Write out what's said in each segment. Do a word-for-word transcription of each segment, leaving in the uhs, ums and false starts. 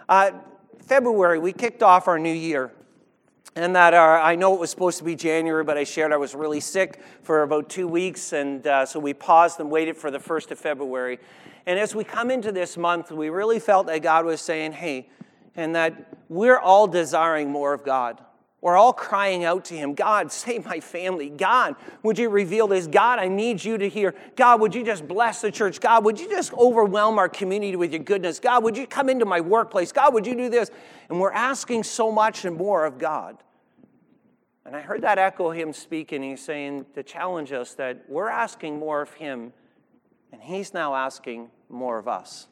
Uh, February, we kicked off our new year. And that our, I know it was supposed to be January, but I shared I was really sick for about two weeks. And uh, so we paused and waited for the first of February. And as we come into this month, we really felt that God was saying, hey, and that we're all desiring more of God. We're all crying out to him, God, save my family. God, would you reveal this? God, I need you to hear. God, would you just bless the church? God, would you just overwhelm our community with your goodness? God, would you come into my workplace? God, would you do this? And we're asking so much and more of God. And I heard that echo him speaking. He's saying to challenge us that we're asking more of him, and he's now asking more of us.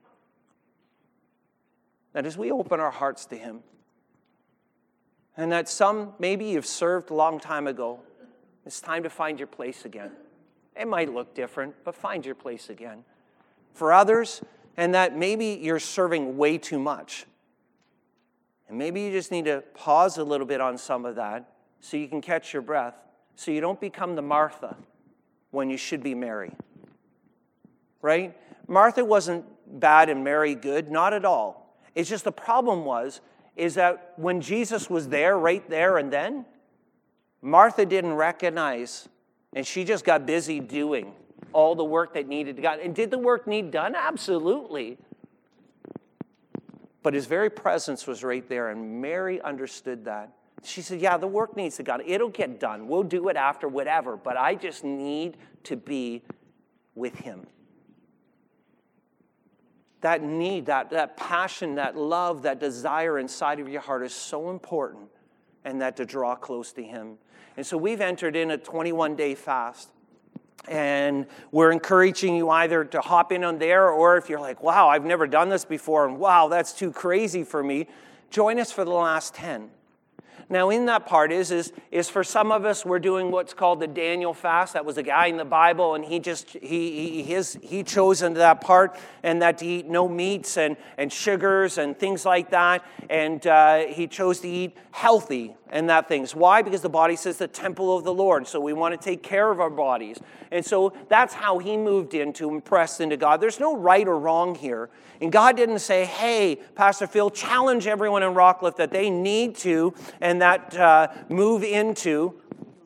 That as we open our hearts to him, and that some, maybe you've served a long time ago, it's time to find your place again. It might look different, but find your place again. For others, and that maybe you're serving way too much. And maybe you just need to pause a little bit on some of that so you can catch your breath, so you don't become the Martha when you should be Mary. Right? Martha wasn't bad and Mary good, not at all. It's just the problem was, is that when Jesus was there, right there and then, Martha didn't recognize, and she just got busy doing all the work that needed to be done. And did the work need done? Absolutely. But his very presence was right there, and Mary understood that. She said, yeah, the work needs to get done. It'll get done. We'll do it after, whatever. But I just need to be with him. That need, that, that passion, that love, that desire inside of your heart is so important, and that to draw close to him. And so we've entered in a twenty-one day fast. And we're encouraging you either to hop in on there, or if you're like, wow, I've never done this before, and wow, that's too crazy for me, join us for the last ten. Now, in that part is, is, is for some of us, we're doing what's called the Daniel fast. That was a guy in the Bible, and he just, he he his, he chose into that part, and that to eat no meats and, and sugars and things like that. And uh, he chose to eat healthy and that things. Why? Because the body says the temple of the Lord. So we want to take care of our bodies. And so that's how he moved into and pressed into God. There's no right or wrong here. And God didn't say, hey, Pastor Phil, challenge everyone in Rockcliffe that they need to and that uh, move into,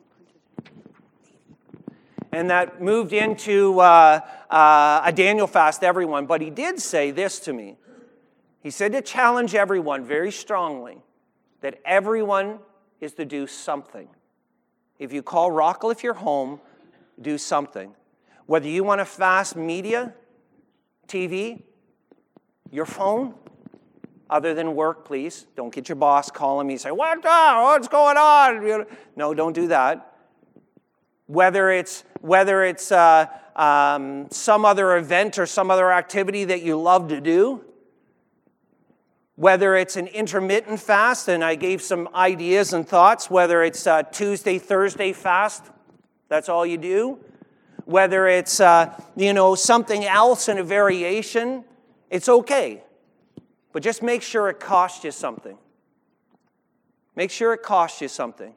and that moved into uh, uh, a Daniel fast, everyone. But he did say this to me. He said to challenge everyone very strongly that everyone is to do something. If you call Rockcliffe your home, do something. Whether you want to fast media, T V, your phone, other than work, please. Don't get your boss calling me and say, what, what's going on? No, don't do that. Whether it's, whether it's uh, um, some other event or some other activity that you love to do, whether it's an intermittent fast, and I gave some ideas and thoughts, whether it's a Tuesday, Thursday fast, that's all you do. Whether it's, uh, you know, something else in a variation, it's okay. But just make sure it costs you something. Make sure it costs you something.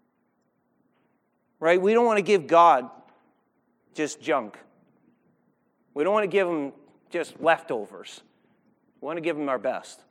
Right? We don't want to give God just junk. We don't want to give him just leftovers. We want to give him our best.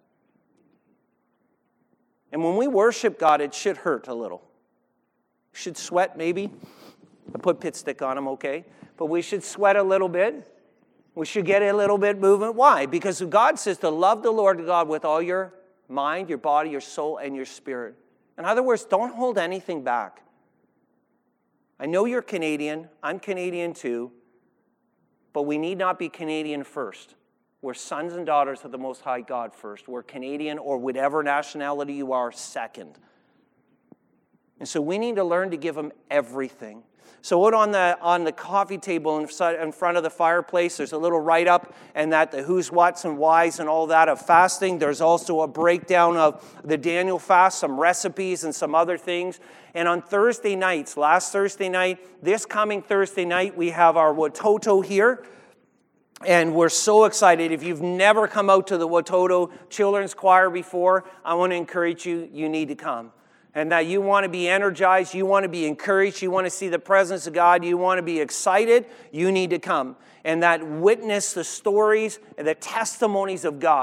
And when we worship God, it should hurt a little. Should sweat maybe. I put pit stick on them, okay? But we should sweat a little bit. We should get a little bit movement. Why? Because God says to love the Lord God with all your mind, your body, your soul, and your spirit. In other words, don't hold anything back. I know you're Canadian. I'm Canadian too. But we need not be Canadian first. We're sons and daughters of the Most High God first. We're Canadian or whatever nationality you are second. And so we need to learn to give him everything. So out on the on the coffee table in front of the fireplace, there's a little write-up, and that the who's, what's, and whys and all that of fasting. There's also a breakdown of the Daniel fast, some recipes and some other things. And on Thursday nights, last Thursday night, this coming Thursday night, we have our Watoto here. And we're so excited. If you've never come out to the Watoto Children's Choir before, I want to encourage you, you need to come. And that you want to be energized, you want to be encouraged, you want to see the presence of God, you want to be excited, you need to come. And that witness the stories and the testimonies of God.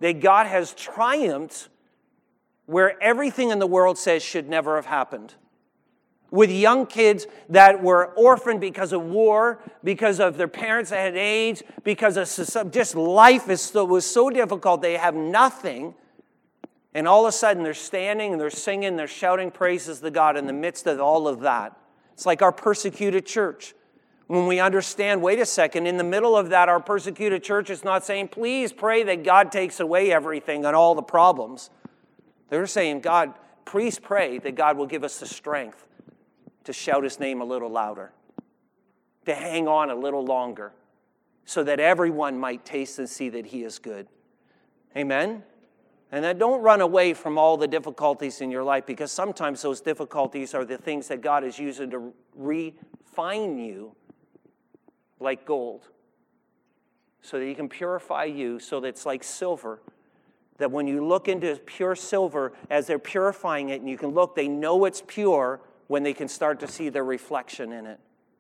that God has triumphed where everything in the world says should never have happened. With young kids that were orphaned because of war, because of their parents that had AIDS, because of just life is so, was so difficult, they have nothing. And all of a sudden they're standing and they're singing, they're shouting praises to God in the midst of all of that. It's like our persecuted church. When we understand, wait a second, in the middle of that, our persecuted church is not saying, please pray that God takes away everything and all the problems. They're saying, God, please pray that God will give us the strength to shout his name a little louder, to hang on a little longer, so that everyone might taste and see that he is good. Amen? And then don't run away from all the difficulties in your life, because sometimes those difficulties are the things that God is using to refine you like gold, so that he can purify you, so that it's like silver, that when you look into pure silver, as they're purifying it, and you can look, they know it's pure when they can start to see their reflection in it.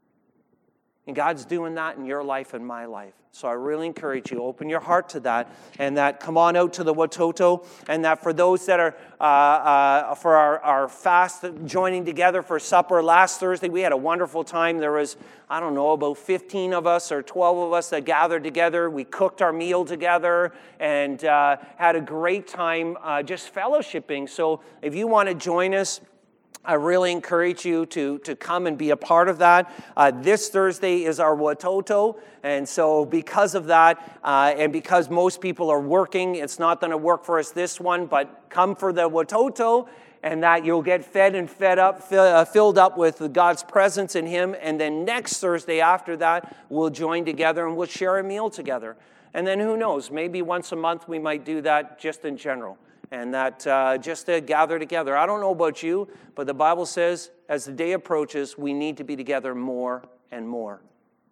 And God's doing that in your life and my life. So I really encourage you, open your heart to that, and that come on out to the Watoto, and that for those that are, uh, uh, for our, our fast joining together for supper last Thursday, we had a wonderful time. There was, I don't know, about fifteen of us or twelve of us that gathered together. We cooked our meal together and uh, had a great time uh, just fellowshipping. So if you want to join us, I really encourage you to, to come and be a part of that. Uh, this Thursday is our Watoto, and so because of that, uh, and because most people are working, it's not going to work for us this one, but come for the Watoto, and that you'll get fed and fed up, fill, uh, filled up with God's presence in him, and then next Thursday after that, we'll join together and we'll share a meal together. And then who knows, maybe once a month we might do that just in general. And that uh, just to gather together. I don't know about you, but the Bible says as the day approaches, we need to be together more and more.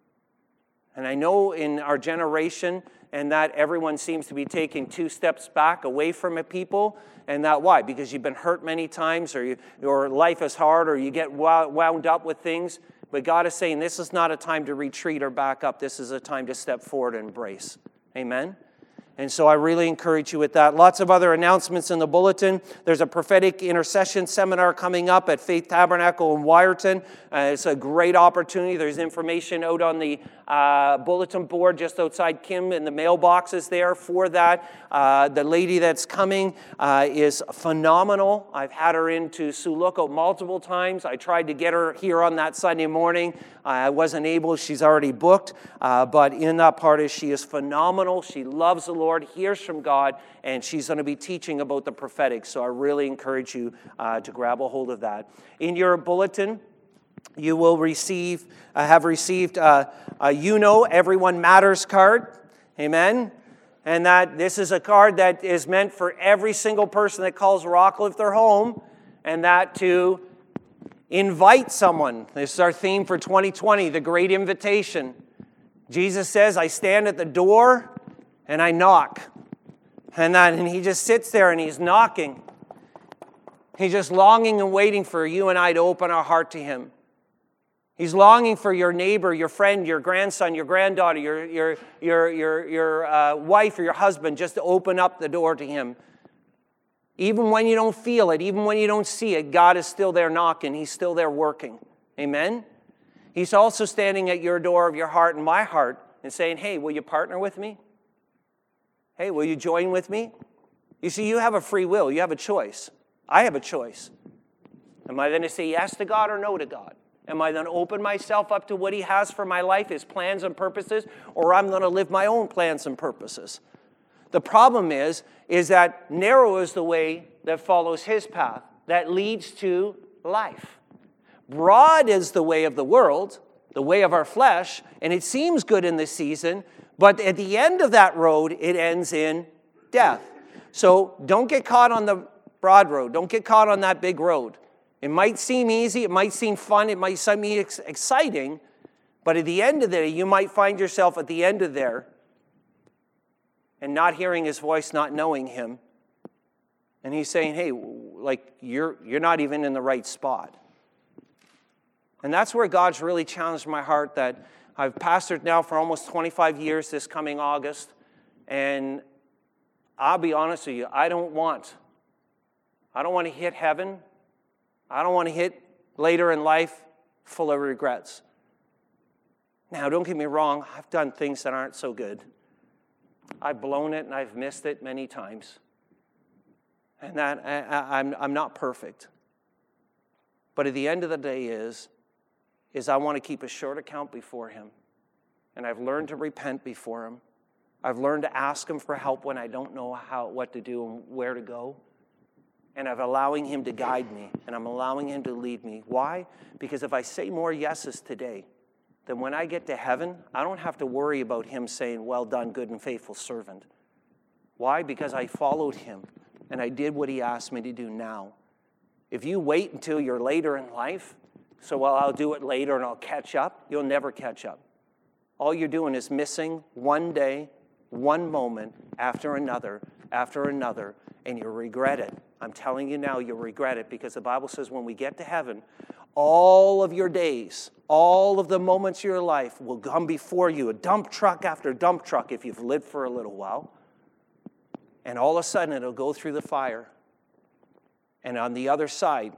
And I know in our generation, and that everyone seems to be taking two steps back away from it, people. And that why? Because you've been hurt many times, or you, your life is hard, or you get wound up with things. But God is saying this is not a time to retreat or back up. This is a time to step forward and embrace. Amen? And so I really encourage you with that. Lots of other announcements in the bulletin. There's a prophetic intercession seminar coming up at Faith Tabernacle in Wyerton. Uh, it's a great opportunity. There's information out on the uh, bulletin board just outside Kim in the mailboxes there for that. Uh, the lady that's coming uh, is phenomenal. I've had her into Sioux Lookout multiple times. I tried to get her here on that Sunday morning. I wasn't able. She's already booked. Uh, but in that part is she is phenomenal. She loves the Lord, hears from God, and she's going to be teaching about the prophetic. So I really encourage you uh, to grab a hold of that. In your bulletin, you will receive, uh, have received a, a You Know Everyone Matters card. Amen. And that this is a card that is meant for every single person that calls Rockcliffe their home, and that to invite someone. This is our theme for twenty twenty, the Great Invitation. Jesus says, I stand at the door and I knock. And that, and he just sits there and he's knocking. He's just longing and waiting for you and I to open our heart to him. He's longing for your neighbor, your friend, your grandson, your granddaughter, your, your, your, your, your uh, wife or your husband, just to open up the door to him. Even when you don't feel it, even when you don't see it, God is still there knocking. He's still there working. Amen? He's also standing at your door of your heart and my heart and saying, hey, will you partner with me? Hey, will you join with me? You see, you have a free will. You have a choice. I have a choice. Am I going to say yes to God or no to God? Am I going to open myself up to what he has for my life, his plans and purposes, or I'm going to live my own plans and purposes? The problem is, is that narrow is the way that follows his path, that leads to life. Broad is the way of the world, the way of our flesh, and it seems good in this season, but at the end of that road, it ends in death. So don't get caught on the broad road. Don't get caught on that big road. It might seem easy, it might seem fun, it might seem exciting, but at the end of the day, you might find yourself at the end of there and not hearing his voice, not knowing him. And he's saying, hey, like, you're, you're not even in the right spot. And that's where God's really challenged my heart, that I've pastored now for almost twenty-five years this coming August, and I'll be honest with you, I don't want. I don't want to hit heaven. I don't want to hit later in life full of regrets. Now, don't get me wrong, I've done things that aren't so good. I've blown it and I've missed it many times. And that I, I, I'm, I'm not perfect. But at the end of the day is, is I want to keep a short account before him. And I've learned to repent before him. I've learned to ask him for help when I don't know how, what to do and where to go. And I'm allowing him to guide me. And I'm allowing him to lead me. Why? Because if I say more yeses today, then when I get to heaven, I don't have to worry about him saying, well done, good and faithful servant. Why? Because I followed him. And I did what he asked me to do now. If you wait until you're later in life, so well, I'll do it later and I'll catch up, you'll never catch up. All you're doing is missing one day, one moment after another, after another, and you'll regret it. I'm telling you now, you'll regret it because the Bible says when we get to heaven, all of your days, all of the moments of your life will come before you, a dump truck after dump truck if you've lived for a little while. And all of a sudden, it'll go through the fire. And on the other side,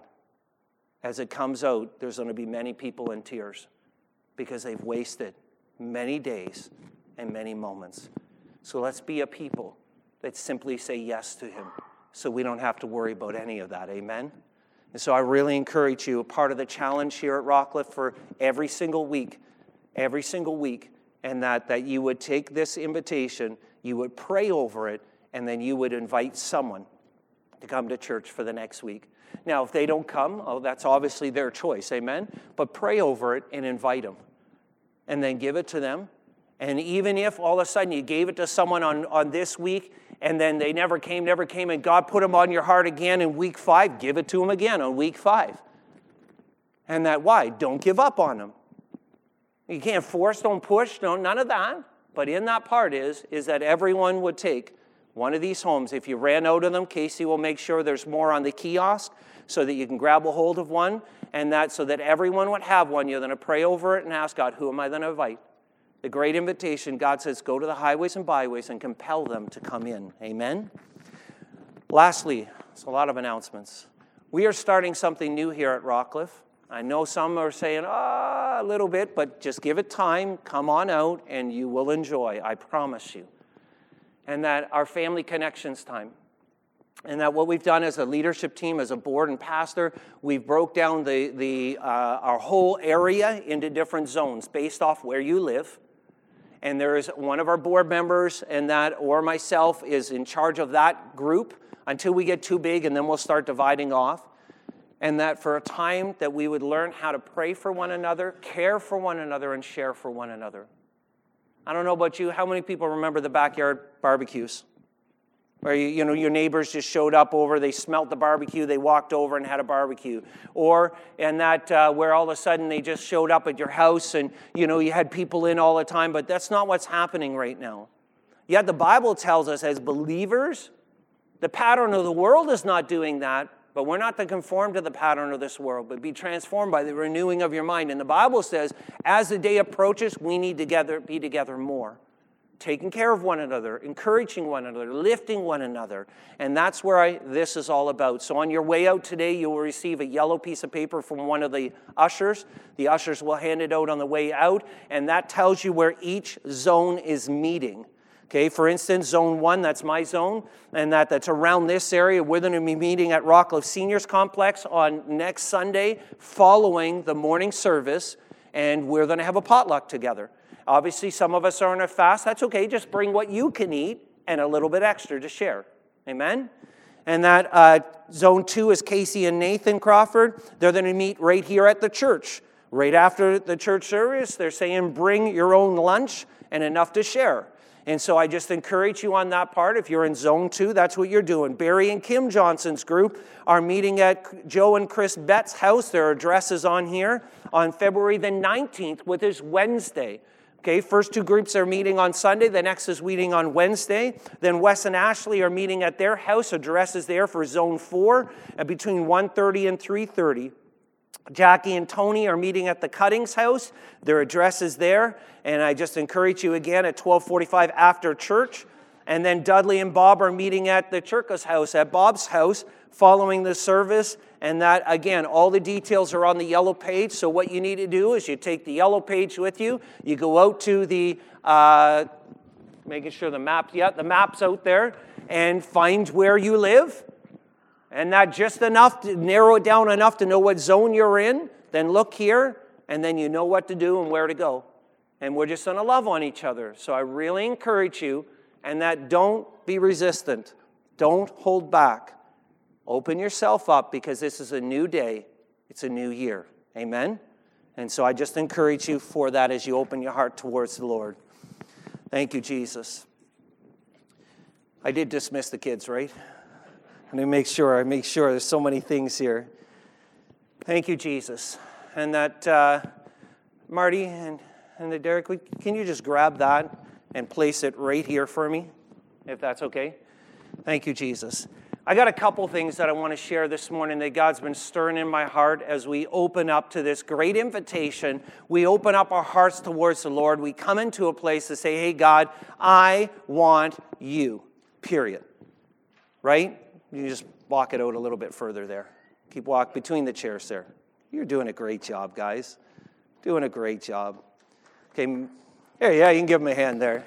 as it comes out, there's going to be many people in tears because they've wasted many days and many moments. So let's be a people that simply say yes to him so we don't have to worry about any of that. Amen? And so I really encourage you, a part of the challenge here at Rockcliffe for every single week, every single week, and that, that you would take this invitation, you would pray over it, and then you would invite someone to come to church for the next week. Now, if they don't come, oh, that's obviously their choice, amen? But pray over it and invite them. And then give it to them. And even if all of a sudden you gave it to someone on, on this week, and then they never came, never came, and God put them on your heart again in week five, give it to them again on week five. And that, why? Don't give up on them. You can't force, don't push, no, none of that. But in that part is, is that everyone would take one of these homes. If you ran out of them, Casey will make sure there's more on the kiosk so that you can grab a hold of one, and that so that everyone would have one. You're going to pray over it and ask God, who am I going to invite? The great invitation, God says, go to the highways and byways and compel them to come in. Amen? Lastly, it's a lot of announcements. We are starting something new here at Rockcliffe. I know some are saying, ah, oh, a little bit, but just give it time. Come on out, and you will enjoy. I promise you. And that our family connections time. And that what we've done as a leadership team, as a board and pastor, we've broke down the, the, uh, our whole area into different zones based off where you live. And there is one of our board members and that, or myself, is in charge of that group until we get too big, and then we'll start dividing off. And that for a time that we would learn how to pray for one another, care for one another, and share for one another. I don't know about you, how many people remember the backyard barbecues? Where, you, you know, your neighbors just showed up over, they smelt the barbecue, they walked over and had a barbecue. Or, and that, uh, where all of a sudden they just showed up at your house and, you know, you had people in all the time, but that's not what's happening right now. Yet the Bible tells us as believers, the pattern of the world is not doing that, but we're not to conform to the pattern of this world, but be transformed by the renewing of your mind. And the Bible says, as the day approaches, we need to together, be together more. Taking care of one another, encouraging one another, lifting one another. And that's where I, this is all about. So on your way out today, you will receive a yellow piece of paper from one of the ushers. The ushers will hand it out on the way out, and that tells you where each zone is meeting. Okay, for instance, zone one, that's my zone, and that, that's around this area. We're going to be meeting at Rockcliffe Seniors Complex on next Sunday following the morning service, and we're going to have a potluck together. Obviously, some of us are on a fast. That's okay. Just bring what you can eat and a little bit extra to share. Amen? And that uh, zone two is Casey and Nathan Crawford. They're going to meet right here at the church. Right after the church service, they're saying bring your own lunch and enough to share. And so I just encourage you on that part. If you're in zone two, that's what you're doing. Barry and Kim Johnson's group are meeting at Joe and Chris Betts' house. Their address is on here on February the nineteenth, which is Wednesday. Okay, first two groups are meeting on Sunday. The next is meeting on Wednesday. Then Wes and Ashley are meeting at their house. Address is there for zone four at between one thirty and three thirty. Jackie and Tony are meeting at the Cuttings house. Their address is there. And I just encourage you again at twelve forty-five after church. And then Dudley and Bob are meeting at the Churka's house, at Bob's house, following the service. And that, again, all the details are on the yellow page. So what you need to do is you take the yellow page with you. You go out to the, uh, making sure the map, yeah, the map's out there, and find where you live. And that just enough to narrow it down enough to know what zone you're in. Then look here, and then you know what to do and where to go. And we're just going to love on each other. So I really encourage you, and that don't be resistant. Don't hold back. Open yourself up, because this is a new day. It's a new year. Amen? And so I just encourage you for that as you open your heart towards the Lord. Thank you, Jesus. I did dismiss the kids, right? And I make sure, I make sure there's so many things here. Thank you, Jesus. And that, uh, Marty and, and the Derek, can you just grab that and place it right here for me, if that's okay? Thank you, Jesus. I got a couple things that I want to share this morning that God's been stirring in my heart as we open up to this great invitation. We open up our hearts towards the Lord. We come into a place to say, hey, God, I want you, period. Right? You just walk it out a little bit further there. Keep walk between the chairs there. You're doing a great job, guys. Doing a great job. Okay, there, yeah, you can give them a hand there.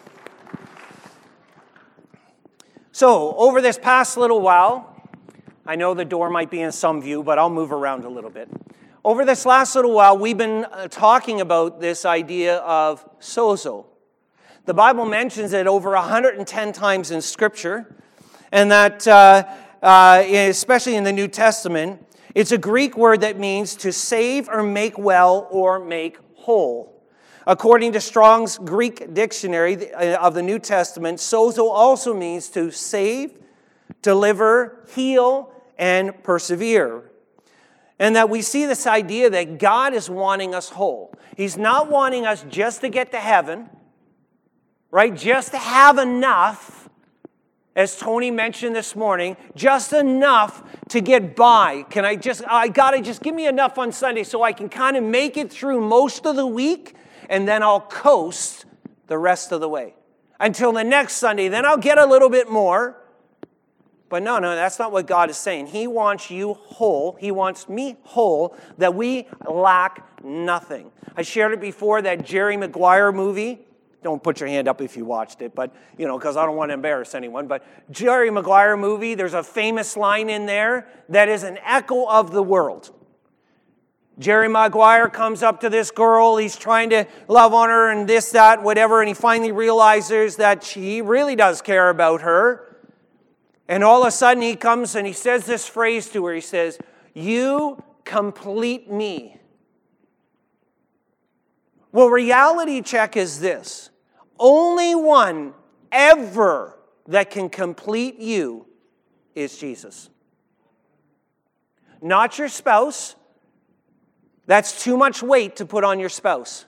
So, over this past little while, I know the door might be in some view, but I'll move around a little bit. Over this last little while, we've been uh, talking about this idea of sozo. The Bible mentions it over one hundred ten times in Scripture, and that, uh, uh, especially in the New Testament, it's a Greek word that means to save or make well or make whole. According to Strong's Greek Dictionary of the New Testament, sozo also means to save, deliver, heal, and persevere. And that we see this idea that God is wanting us whole. He's not wanting us just to get to heaven, right? Just to have enough, as Tony mentioned this morning, just enough to get by. Can I just, I gotta just give me enough on Sunday so I can kind of make it through most of the week, and then I'll coast the rest of the way. Until the next Sunday, then I'll get a little bit more. But no, no, that's not what God is saying. He wants you whole. He wants me whole, that we lack nothing. I shared it before, that Jerry Maguire movie. Don't put your hand up if you watched it, but, you know, because I don't want to embarrass anyone. But Jerry Maguire movie, there's a famous line in there that is an echo of the world. Jerry Maguire comes up to this girl. He's trying to love on her and this, that, whatever. And he finally realizes that he really does care about her. And all of a sudden he comes and he says this phrase to her. He says, "You complete me." Well, reality check is this. Only one ever that can complete you is Jesus. Not your spouse. That's too much weight to put on your spouse.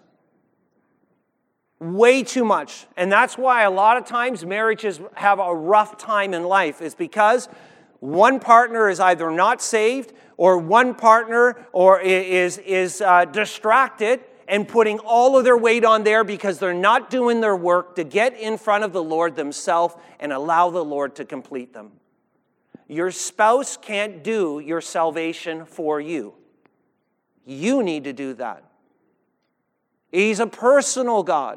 Way too much. And that's why a lot of times marriages have a rough time in life, is because one partner is either not saved, or one partner or is, is uh, distracted and putting all of their weight on there because they're not doing their work to get in front of the Lord themselves and allow the Lord to complete them. Your spouse can't do your salvation for you. You need to do that. He's a personal God.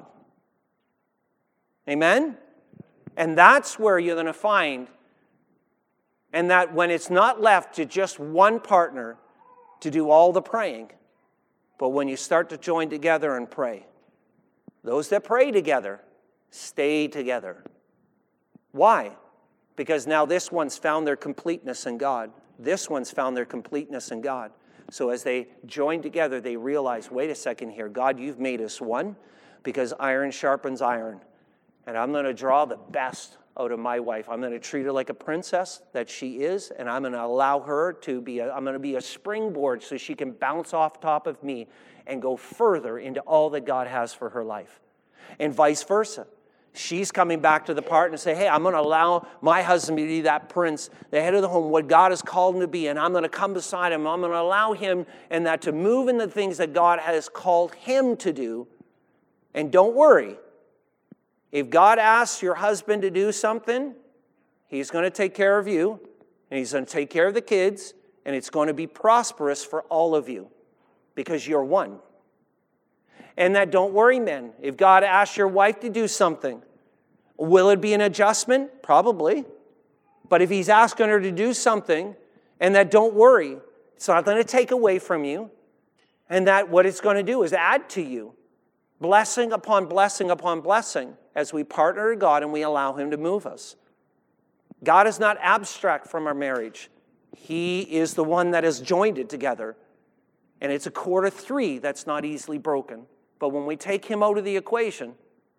Amen? And that's where you're going to find, and that when it's not left to just one partner to do all the praying, but when you start to join together and pray, those that pray together stay together. Why? Because now this one's found their completeness in God. This one's found their completeness in God. So as they join together, they realize, wait a second here, God, you've made us one because iron sharpens iron. And I'm going to draw the best out of my wife. I'm going to treat her like a princess that she is, and I'm going to allow her to be, a, I'm going to be a springboard so she can bounce off top of me and go further into all that God has for her life. And vice versa. She's coming back to the part and say, hey, I'm going to allow my husband to be that prince, the head of the home, what God has called him to be, and I'm going to come beside him. I'm going to allow him and that to move in the things that God has called him to do. And don't worry, If God asks your husband to do something, he's going to take care of you, and he's going to take care of the kids, and it's going to be prosperous for all of you because you're one. And that, don't worry, men. If God asks your wife to do something, will it be an adjustment? Probably. But if he's asking her to do something, and that, don't worry, it's not going to take away from you, and that what it's going to do is add to you. Blessing upon blessing upon blessing as we partner with God and we allow him to move us. God is not abstract from our marriage. He is the one that has joined it together. And it's a cord of three that's not easily broken. But when we take him out of the equation,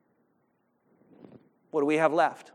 what do we have left?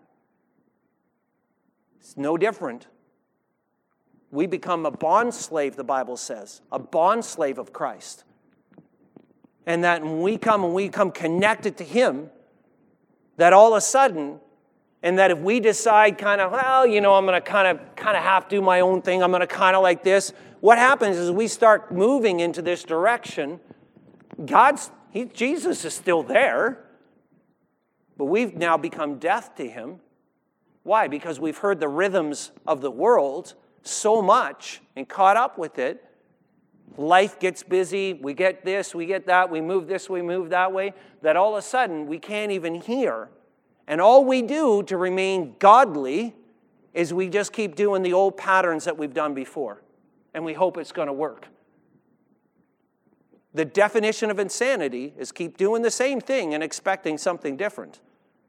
It's no different. We become a bond slave, the Bible says, a bond slave of Christ. And that when we come and we come connected to him, that all of a sudden, and that if we decide kind of, well, you know, I'm going to kind of kind of have to do my own thing, I'm going to kind of like this, what happens is we start moving into this direction. God's, he, Jesus is still there, but we've now become deaf to him. Why? Because we've heard the rhythms of the world so much and caught up with it. Life gets busy, we get this, we get that, we move this, we move that way, that all of a sudden we can't even hear. And all we do to remain godly is we just keep doing the old patterns that we've done before. And we hope it's going to work. The definition of insanity is keep doing the same thing and expecting something different.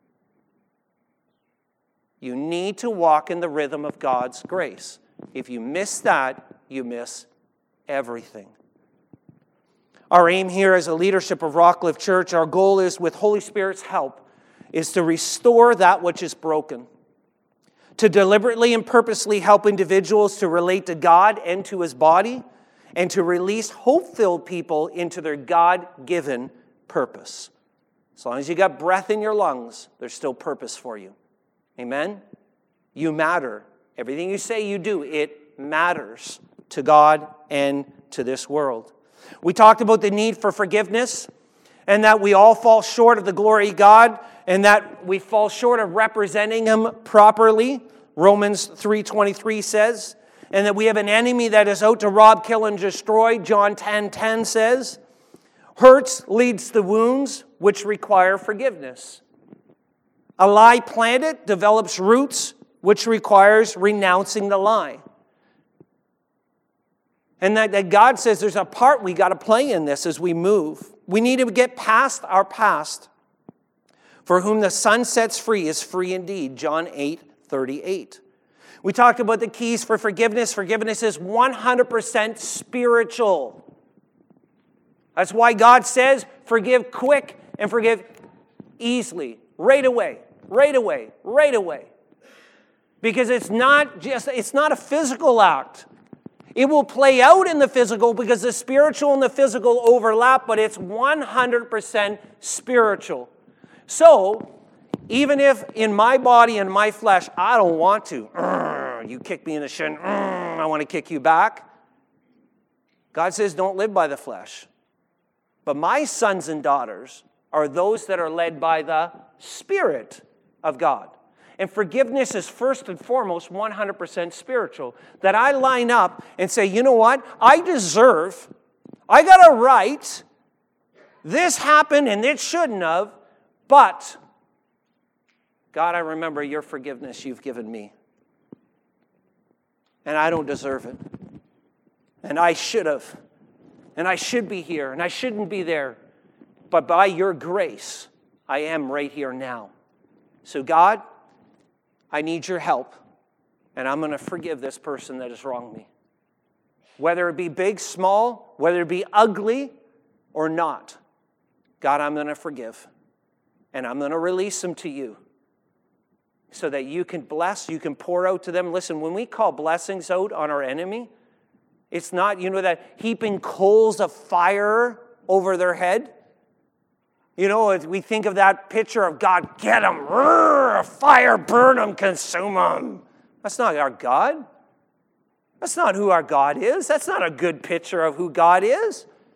You need to walk in the rhythm of God's grace. If you miss that, you miss everything. Our aim here as a leadership of Rockcliffe Church, our goal is, with Holy Spirit's help, is to restore that which is broken. To deliberately and purposely help individuals to relate to God and to his body, and to release hope-filled people into their God-given purpose. As long as you got breath in your lungs, there's still purpose for you. Amen? You matter. Everything you say you do, it matters to God and to this world. We talked about the need for forgiveness and that we all fall short of the glory of God and that we fall short of representing him properly, Romans three twenty-three says, and that we have an enemy that is out to rob, kill, and destroy, John ten ten says. Hurts leads to wounds which require forgiveness. A lie planted develops roots which requires renouncing the lie. And that, that God says there's a part we got to play in this as we move. We need to get past our past. For whom the Son sets free is free indeed. John eight thirty-eight. We talked about the keys for forgiveness. Forgiveness is one hundred percent spiritual. That's why God says forgive quick and forgive easily. Right away. Right away. Right away. Because it's not just, it's not a physical act. It will play out in the physical because the spiritual and the physical overlap, but it's one hundred percent spiritual. So, even if in my body and my flesh, I don't want to, you kick me in the shin, I want to kick you back. God says don't live by the flesh. But my sons and daughters are those that are led by the Spirit of God. And forgiveness is first and foremost one hundred percent spiritual. That I line up and say, you know what? I deserve, I got a right. This happened and it shouldn't have. But, God, I remember your forgiveness you've given me. And I don't deserve it. And I should have. And I should be here. And I shouldn't be there. But by your grace, I am right here now. So, God, I need your help, and I'm going to forgive this person that has wronged me. Whether it be big, small, whether it be ugly or not, God, I'm going to forgive, and I'm going to release them to you so that you can bless, you can pour out to them. Listen, when we call blessings out on our enemy, it's not, you know, that heaping coals of fire over their head. You know, we think of that picture of God, get them, fire, burn them, consume them. That's not our God. That's not who our God is. That's not a good picture of who God is.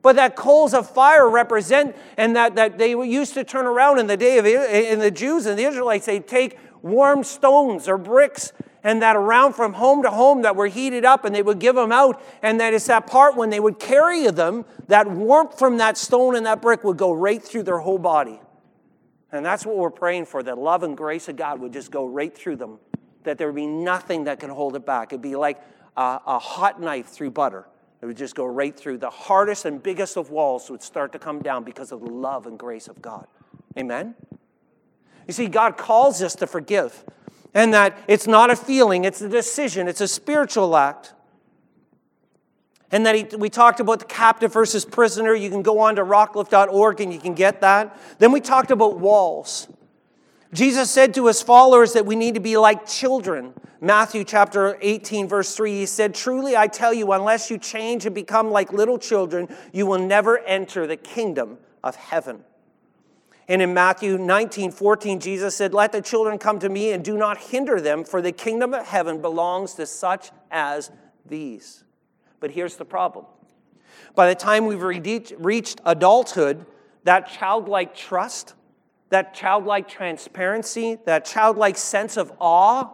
But that coals of fire represent, and that, that they used to turn around in the day of, in the Jews and the Israelites, they'd take warm stones or bricks and that around from home to home that were heated up, and they would give them out. And that is that part when they would carry them, that warmth from that stone and that brick would go right through their whole body. And that's what we're praying for, that love and grace of God would just go right through them, that there would be nothing that can hold it back. It'd be like a, a hot knife through butter. It would just go right through. The hardest and biggest of walls would start to come down because of the love and grace of God. Amen? You see, God calls us to forgive. And that it's not a feeling, it's a decision, it's a spiritual act. And that he, we talked about the captive versus prisoner. You can go on to rockcliffe dot org and you can get that. Then we talked about walls. Jesus said to his followers that we need to be like children. Matthew chapter eighteen, verse three, he said, "Truly I tell you, unless you change and become like little children, you will never enter the kingdom of heaven." And in Matthew nineteen, fourteen, Jesus said, "Let the children come to me and do not hinder them, for the kingdom of heaven belongs to such as these." But here's the problem. By the time we've reached adulthood, that childlike trust, that childlike transparency, that childlike sense of awe,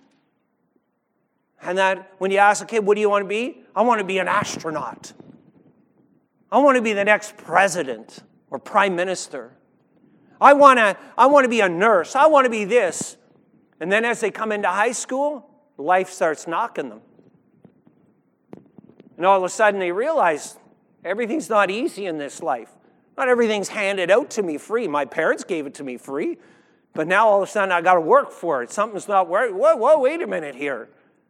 and that when you ask a kid, what do you want to be? I want to be an astronaut. I want to be the next president or prime minister. I want to, I want to be a nurse. I want to be this. And then as they come into high school, life starts knocking them. And all of a sudden they realize everything's not easy in this life. Not everything's handed out to me free. My parents gave it to me free. But now all of a sudden I got to work for it. Something's not working. Whoa, whoa, wait a minute here.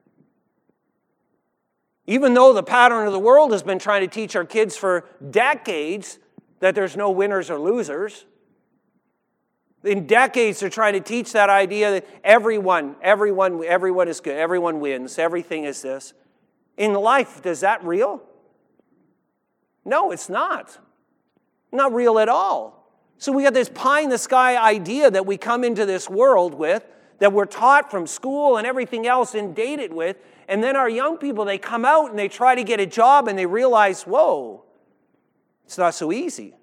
Even though the pattern of the world has been trying to teach our kids for decades that there's no winners or losers. In decades, they're trying to teach that idea that everyone, everyone, everyone is good. Everyone wins. Everything is this. In life, is that real? No, it's not. Not real at all. So we got this pie-in-the-sky idea that we come into this world with, that we're taught from school and everything else and dated with, and then our young people, they come out and they try to get a job and they realize, whoa, it's not so easy.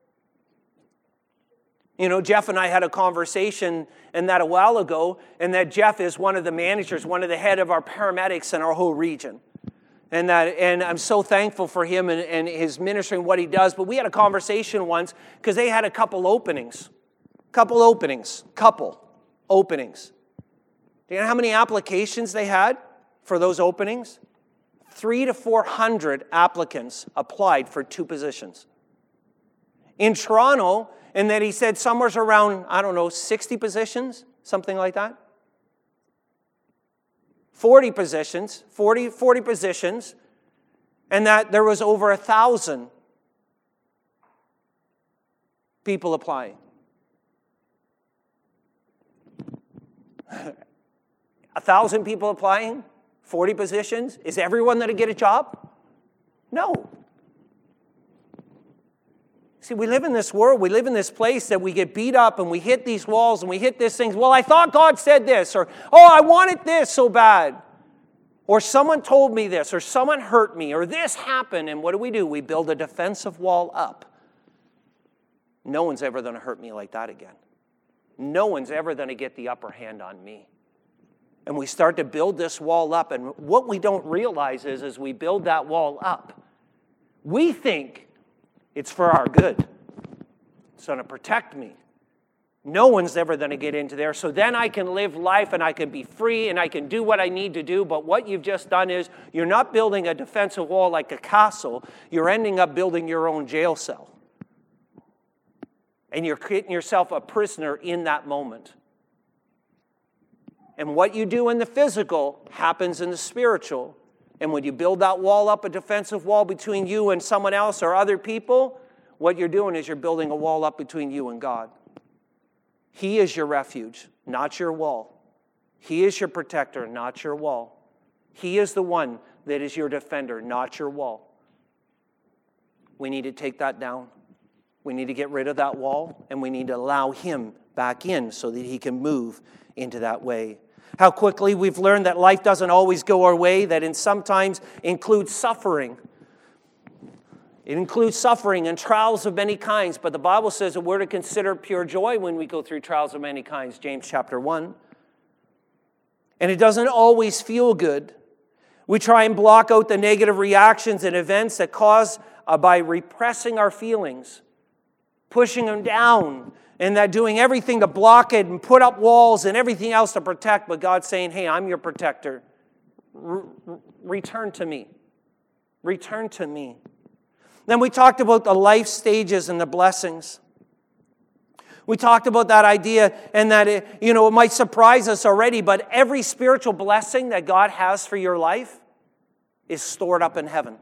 You know, Jeff and I had a conversation and that a while ago, and that Jeff is one of the managers, one of the head of our paramedics in our whole region. And that, and I'm so thankful for him and, and his ministry and what he does. But we had a conversation once because they had a couple openings. Couple openings. Couple openings. Do you know how many applications they had for those openings? Three to four hundred applicants applied for two positions. In Toronto, and then he said somewhere's around, I don't know, sixty positions, something like that. forty positions, forty, forty positions, and that there was over a thousand people applying. A thousand people applying, forty positions. Is everyone going to get a job? No. See, we live in this world, we live in this place that we get beat up and we hit these walls and we hit these things. Well, I thought God said this, or, oh, I wanted this so bad. Or someone told me this, or someone hurt me, or this happened. And what do we do? We build a defensive wall up. No one's ever going to hurt me like that again. No one's ever going to get the upper hand on me. And we start to build this wall up. And what we don't realize is, as we build that wall up, we think it's for our good. It's going to protect me. No one's ever going to get into there. So then I can live life and I can be free and I can do what I need to do. But what you've just done is you're not building a defensive wall like a castle. You're ending up building your own jail cell. And you're creating yourself a prisoner in that moment. And what you do in the physical happens in the spiritual. And when you build that wall up, a defensive wall between you and someone else or other people, what you're doing is you're building a wall up between you and God. He is your refuge, not your wall. He is your protector, not your wall. He is the one that is your defender, not your wall. We need to take that down. We need to get rid of that wall, and we need to allow him back in so that he can move into that way. How quickly we've learned that life doesn't always go our way, that it sometimes includes suffering. It includes suffering and trials of many kinds, but the Bible says that we're to consider pure joy when we go through trials of many kinds, James chapter one. And it doesn't always feel good. We try and block out the negative reactions and events that cause uh, by repressing our feelings, pushing them down, and that doing everything to block it and put up walls and everything else to protect, but God's saying, hey, I'm your protector. Re- return to me. Return to me. Then we talked about the life stages and the blessings. We talked about that idea and that it, you know, it might surprise us already, but every spiritual blessing that God has for your life is stored up in heaven.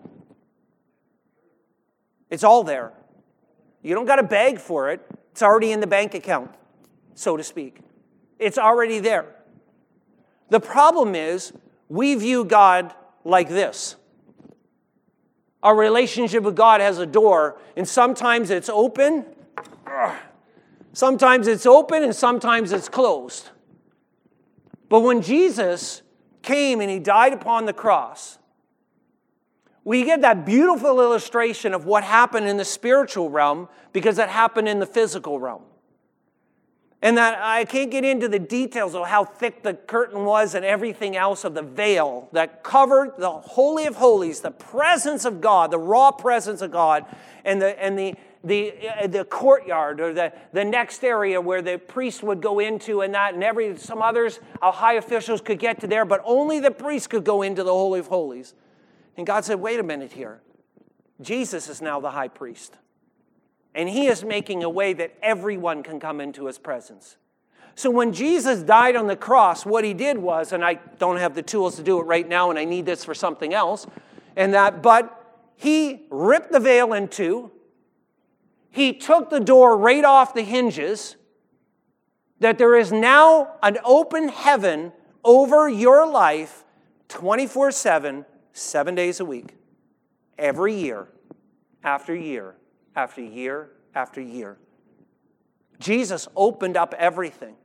It's all there. You don't got to beg for it. It's already in the bank account, so to speak. It's already there. The problem is we view God like this. Our relationship with God has a door, and sometimes it's open, sometimes it's open, and sometimes it's closed. But when Jesus came and he died upon the cross, we get that beautiful illustration of what happened in the spiritual realm because it happened in the physical realm. And that I can't get into the details of how thick the curtain was and everything else of the veil that covered the Holy of Holies, the presence of God, the raw presence of God, and the and the the uh, the courtyard or the, the next area where the priest would go into, and that and every some others, our high officials could get to there, but only the priest could go into the Holy of Holies. And God said, wait a minute here. Jesus is now the high priest. And he is making a way that everyone can come into his presence. So when Jesus died on the cross, what he did was, and I don't have the tools to do it right now, and I need this for something else, and that, but he ripped the veil in two. He took the door right off the hinges, that there is now an open heaven over your life twenty-four seven, seven days a week, every year, after year, after year, after year. Jesus opened up everything.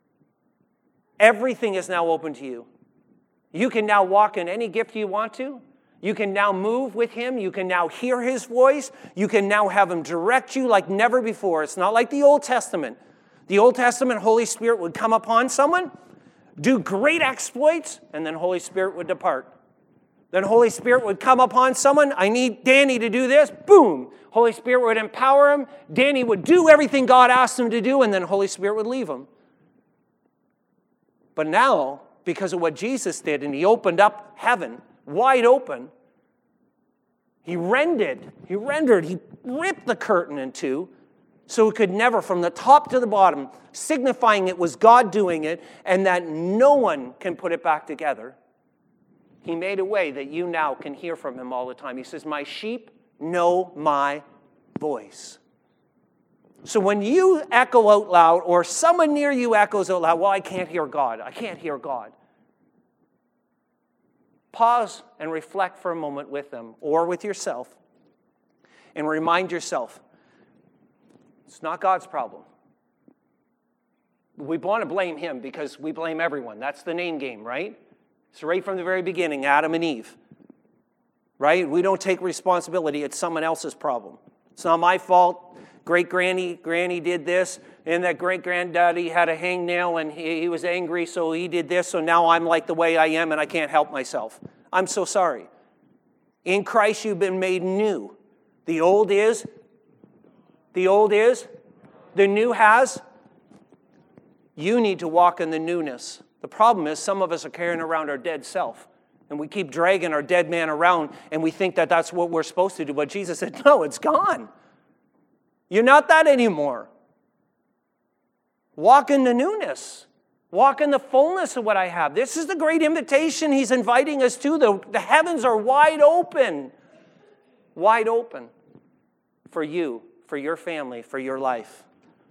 Everything is now open to you. You can now walk in any gift you want to. You can now move with him. You can now hear his voice. You can now have him direct you like never before. It's not like the Old Testament. The Old Testament, Holy Spirit would come upon someone, do great exploits, and then Holy Spirit would depart. Then Holy Spirit would come upon someone. I need Danny to do this. Boom. Holy Spirit would empower him. Danny would do everything God asked him to do, and then Holy Spirit would leave him. But now, because of what Jesus did, and he opened up heaven wide open, he rendered, he rendered, he ripped the curtain in two, so it could never, from the top to the bottom, signifying it was God doing it, and that no one can put it back together. He made a way that you now can hear from him all the time. He says, my sheep know my voice. So when you echo out loud, or someone near you echoes out loud, well, I can't hear God. I can't hear God. Pause and reflect for a moment with them or with yourself and remind yourself, it's not God's problem. We want to blame him because we blame everyone. That's the name game, right? It's right from the very beginning, Adam and Eve. Right? We don't take responsibility. It's someone else's problem. It's not my fault. Great-granny granny did this, and that great-granddaddy had a hangnail, and he, he was angry, so he did this, so now I'm like the way I am, and I can't help myself. I'm so sorry. In Christ, you've been made new. The old is, the old is, the new has. You need to walk in the newness. The problem is some of us are carrying around our dead self, and we keep dragging our dead man around, and we think that that's what we're supposed to do. But Jesus said, no, it's gone. You're not that anymore. Walk in the newness. Walk in the fullness of what I have. This is the great invitation he's inviting us to. The, the heavens are wide open. Wide open for you, for your family, for your life.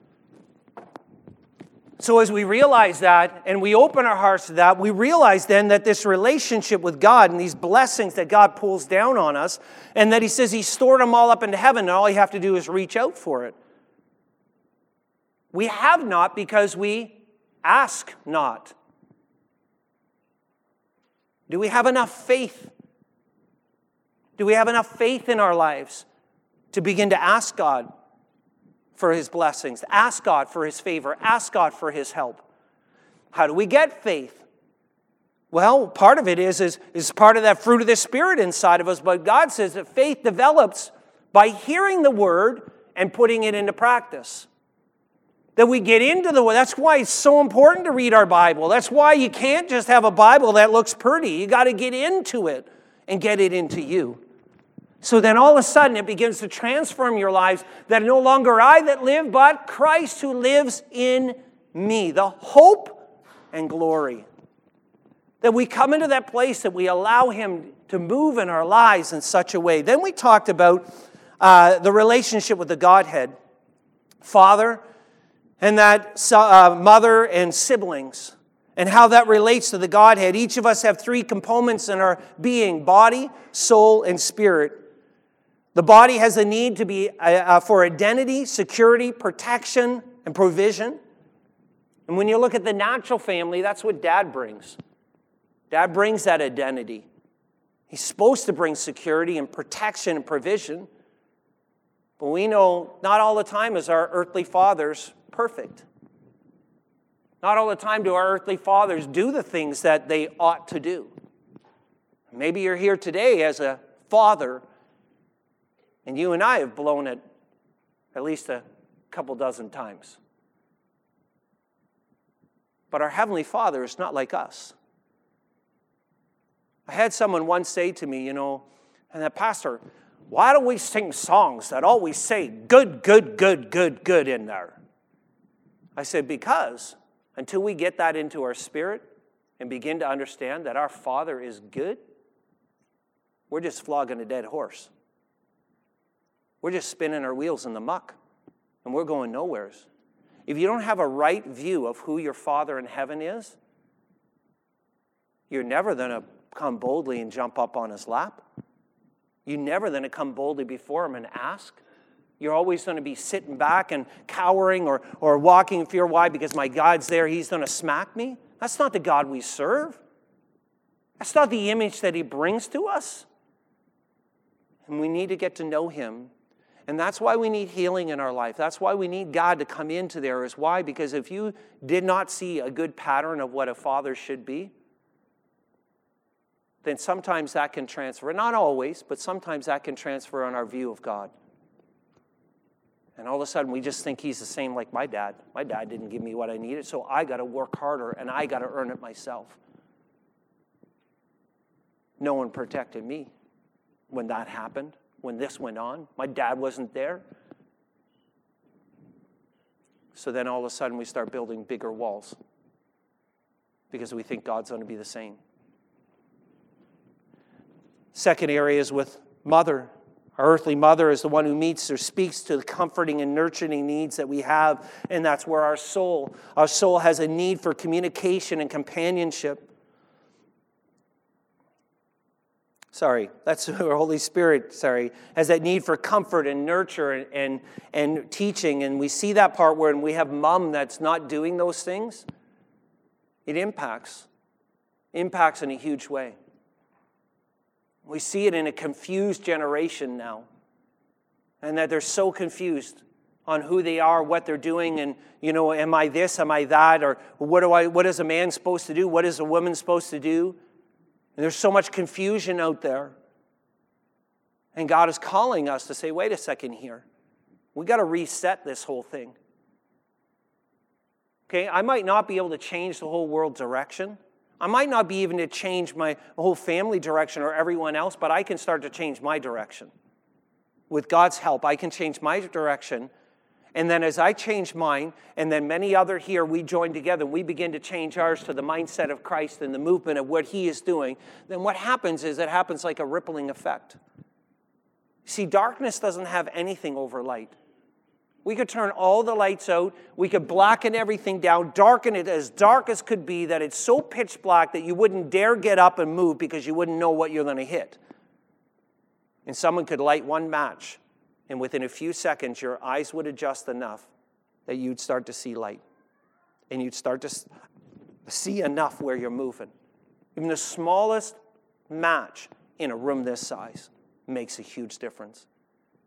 So as we realize that, and we open our hearts to that, we realize then that this relationship with God and these blessings that God pulls down on us, and that he says he stored them all up into heaven, and all you have to do is reach out for it. We have not because we ask not. Do we have enough faith? Do we have enough faith in our lives to begin to ask God for his blessings, ask God for his favor, ask God for his help. How do we get faith? Well, part of it is, is, is part of that fruit of the Spirit inside of us, but God says that faith develops by hearing the word and putting it into practice. That we get into the word. That's why it's so important to read our Bible. That's why you can't just have a Bible that looks pretty. You got to get into it and get it into you. So then all of a sudden it begins to transform your lives, that no longer I that live, but Christ who lives in me. The hope and glory. That we come into that place that we allow him to move in our lives in such a way. Then we talked about uh, the relationship with the Godhead. Father, and that uh, mother and siblings, and how that relates to the Godhead. Each of us have three components in our being: body, soul, and spirit. The body has a need to be uh, for identity, security, protection, and provision. And when you look at the natural family, that's what Dad brings. Dad brings that identity. He's supposed to bring security and protection and provision. But we know not all the time is our earthly fathers perfect. Not all the time do our earthly fathers do the things that they ought to do. Maybe you're here today as a father, and you and I have blown it at least a couple dozen times. But our Heavenly Father is not like us. I had someone once say to me, you know, and that, Pastor, why don't we sing songs that always say good, good, good, good, good in there? I said, because until we get that into our spirit and begin to understand that our Father is good, we're just flogging a dead horse. We're just spinning our wheels in the muck, and we're going nowheres. If you don't have a right view of who your Father in heaven is, you're never going to come boldly and jump up on his lap. You're never going to come boldly before him and ask. You're always going to be sitting back and cowering or, or walking in fear. Why? Because my God's there, he's going to smack me. That's not the God we serve. That's not the image that he brings to us. And we need to get to know him. And that's why we need healing in our life. That's why we need God to come into there. Is why? Because if you did not see a good pattern of what a father should be, then sometimes that can transfer. Not always, but sometimes that can transfer on our view of God. And all of a sudden, we just think he's the same like my dad. My dad didn't give me what I needed, so I got to work harder, and I got to earn it myself. No one protected me when that happened, when this went on. My dad wasn't there. So then all of a sudden, we start building bigger walls because we think God's going to be the same. Second area is with mother. Our earthly mother is the one who meets or speaks to the comforting and nurturing needs that we have, and that's where our soul, our soul has a need for communication and companionship. Sorry, that's our Holy Spirit, sorry, has that need for comfort and nurture and, and, and teaching, and we see that part where when we have mom that's not doing those things, it impacts, impacts in a huge way. We see it in a confused generation now. And that they're so confused on who they are, what they're doing, and, you know, am I this, am I that, or what do I, what is a man supposed to do, what is a woman supposed to do? And there's so much confusion out there. And God is calling us to say, wait a second here. We got to reset this whole thing. Okay, I might not be able to change the whole world direction. I might not be even to change my whole family direction or everyone else, but I can start to change my direction. With God's help, I can change my direction. And then as I change mine, and then many other here, we join together, and we begin to change ours to the mindset of Christ and the movement of what he is doing, then what happens is it happens like a rippling effect. See, darkness doesn't have anything over light. We could turn all the lights out. We could blacken everything down, darken it as dark as could be, that it's so pitch black that you wouldn't dare get up and move because you wouldn't know what you're going to hit. And someone could light one match, and within a few seconds, your eyes would adjust enough that you'd start to see light. And you'd start to see enough where you're moving. Even the smallest match in a room this size makes a huge difference.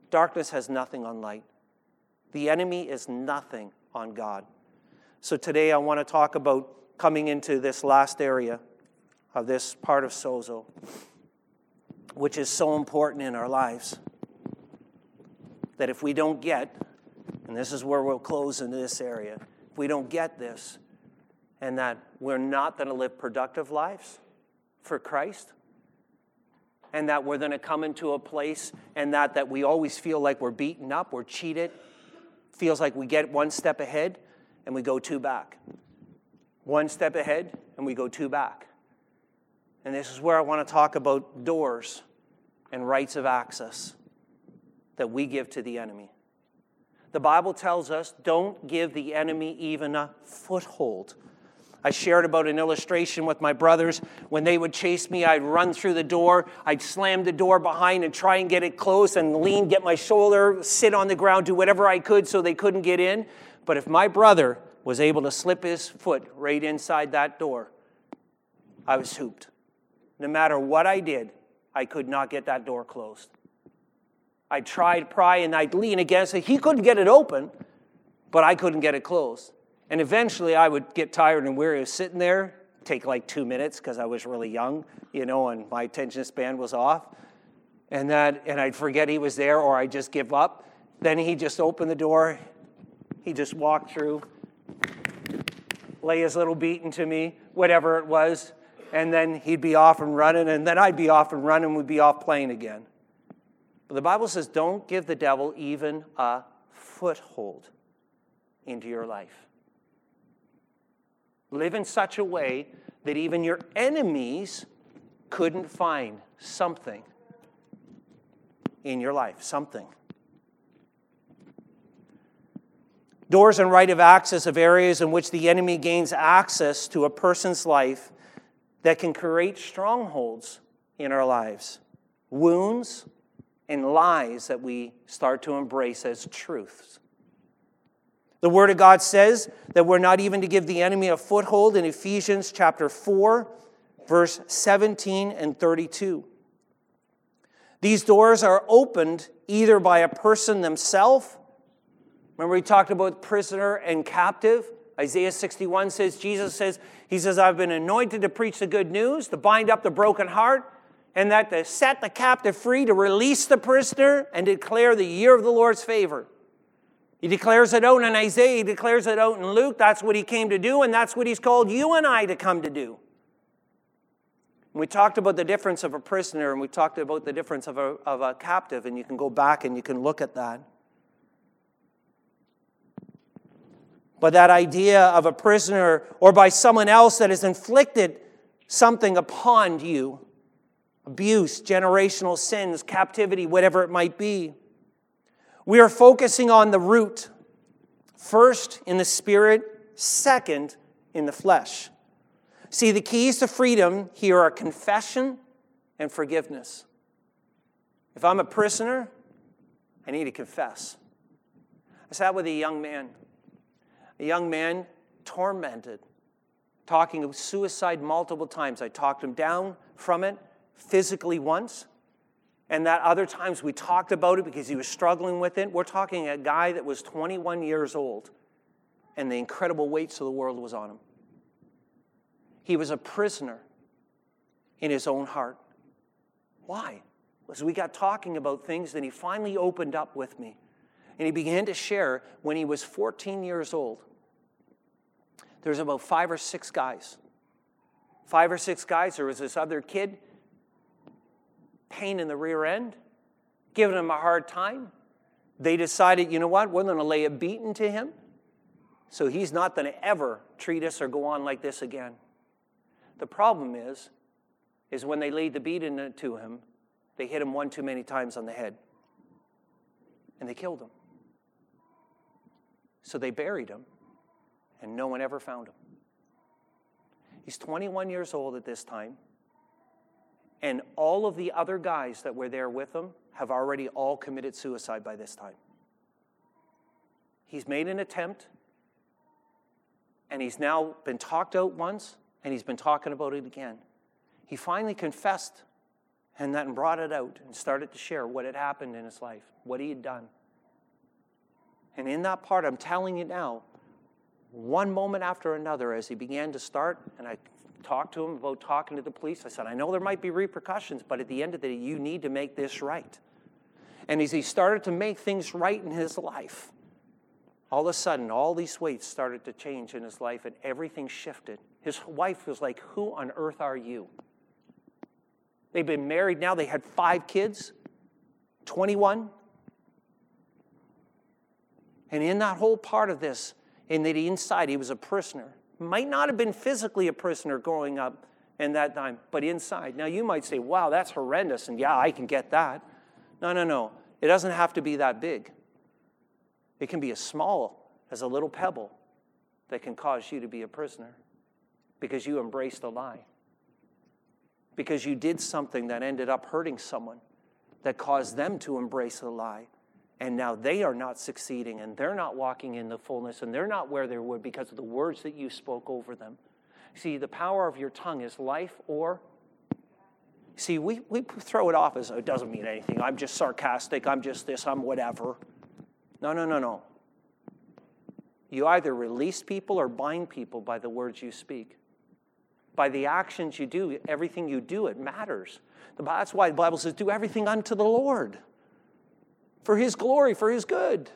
Darkness has nothing on light. The enemy is nothing on God. So today I want to talk about coming into this last area of this part of sozo, which is so important in our lives, that if we don't get, and this is where we'll close into this area, if we don't get this, and that we're not going to live productive lives for Christ, and that we're going to come into a place and that, that we always feel like we're beaten up, we're cheated, feels like we get one step ahead and we go two back. One step ahead and we go two back. And this is where I want to talk about doors and rights of access that we give to the enemy. The Bible tells us, don't give the enemy even a foothold. I shared about an illustration with my brothers. When they would chase me, I'd run through the door. I'd slam the door behind and try and get it closed and lean, get my shoulder, sit on the ground, do whatever I could so they couldn't get in. But if my brother was able to slip his foot right inside that door, I was hooped. No matter what I did, I could not get that door closed. I tried pry and I'd lean against it. He couldn't get it open, but I couldn't get it closed. And eventually I would get tired and weary of sitting there, take like two minutes because I was really young, you know, and my attention span was off. And that, and I'd forget he was there, or I'd just give up. Then he'd just open the door. He'd just walk through, lay his little beating to me, whatever it was. And then he'd be off and running, and then I'd be off and running, we'd be off playing again. But the Bible says, don't give the devil even a foothold into your life. Live in such a way that even your enemies couldn't find something in your life, something. Doors and right of access of areas in which the enemy gains access to a person's life that can create strongholds in our lives, wounds and lies that we start to embrace as truths. The Word of God says that we're not even to give the enemy a foothold in Ephesians chapter four, verse seventeen and thirty-two. These doors are opened either by a person themselves. Remember we talked about prisoner and captive? Isaiah sixty-one says, Jesus says, he says, I've been anointed to preach the good news, to bind up the broken heart, and that to set the captive free, to release the prisoner, and declare the year of the Lord's favor. He declares it out in Isaiah, he declares it out in Luke. That's what he came to do, and that's what he's called you and I to come to do. And we talked about the difference of a prisoner, and we talked about the difference of a, of a captive, and you can go back and you can look at that. But that idea of a prisoner or by someone else that has inflicted something upon you, abuse, generational sins, captivity, whatever it might be, we are focusing on the root. First in the spirit, second in the flesh. See, the keys to freedom here are confession and forgiveness. If I'm a prisoner, I need to confess. I sat with a young man. A young man tormented, talking of suicide multiple times. I talked him down from it physically once, and that other times we talked about it because he was struggling with it. We're talking a guy that was twenty-one years old, and the incredible weights of the world was on him. He was a prisoner in his own heart. Why? Because we got talking about things, then he finally opened up with me. And he began to share when he was fourteen years old. There's about five or six guys. Five or six guys. There was this other kid, pain in the rear end, giving him a hard time. They decided, you know what, we're going to lay a beating to him, so he's not going to ever treat us or go on like this again. The problem is, is when they laid the beating to him, they hit him one too many times on the head. And they killed him. So they buried him, and no one ever found him. He's twenty-one years old at this time, and all of the other guys that were there with him have already all committed suicide by this time. He's made an attempt, and he's now been talked out once, and he's been talking about it again. He finally confessed, And then brought it out and started to share what had happened in his life, what he had done. And in that part, I'm telling you now, one moment after another, as he began to start, and I talked to him about talking to the police, I said, I know there might be repercussions, but at the end of the day, you need to make this right. And as he started to make things right in his life, all of a sudden, all these weights started to change in his life, and everything shifted. His wife was like, who on earth are you? They've been married now. They had five kids, twenty-one. And in that whole part of this, in the inside, he was a prisoner. Might not have been physically a prisoner growing up in that time, but inside. Now, you might say, wow, that's horrendous, and yeah, I can get that. No, no, no. It doesn't have to be that big. It can be as small as a little pebble that can cause you to be a prisoner because you embraced a lie. Because you did something that ended up hurting someone that caused them to embrace a lie. And now they are not succeeding, and they're not walking in the fullness, and they're not where they were because of the words that you spoke over them. See, the power of your tongue is life or... See, we, we throw it off as, oh, it doesn't mean anything. I'm just sarcastic. I'm just this. I'm whatever. No, no, no, no. You either release people or bind people by the words you speak. By the actions you do, everything you do, it matters. That's why the Bible says, do everything unto the Lord. For His glory, for His good.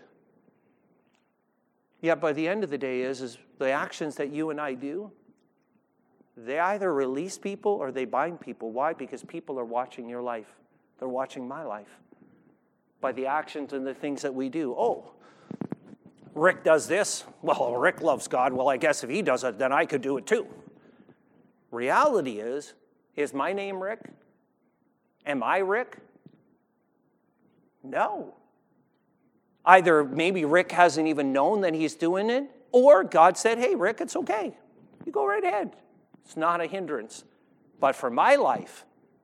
Yet by the end of the day is, is the actions that you and I do, they either release people or they bind people. Why? Because people are watching your life. They're watching my life. By the actions and the things that we do. Oh, Rick does this. Well, Rick loves God. Well, I guess if he does it, then I could do it too. Reality is, is my name Rick? Am I Rick? No. Either maybe Rick hasn't even known that he's doing it, or God said, hey, Rick, it's okay. You go right ahead. It's not a hindrance. But for my life,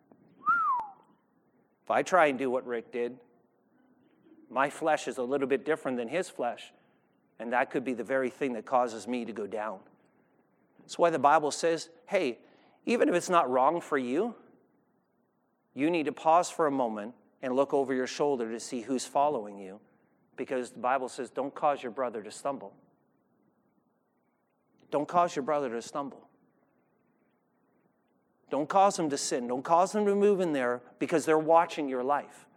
if I try and do what Rick did, my flesh is a little bit different than his flesh, and that could be the very thing that causes me to go down. That's why the Bible says, hey, even if it's not wrong for you, you need to pause for a moment and look over your shoulder to see who's following you. Because the Bible says, don't cause your brother to stumble. Don't cause your brother to stumble. Don't cause him to sin. Don't cause them to move in there because they're watching your life.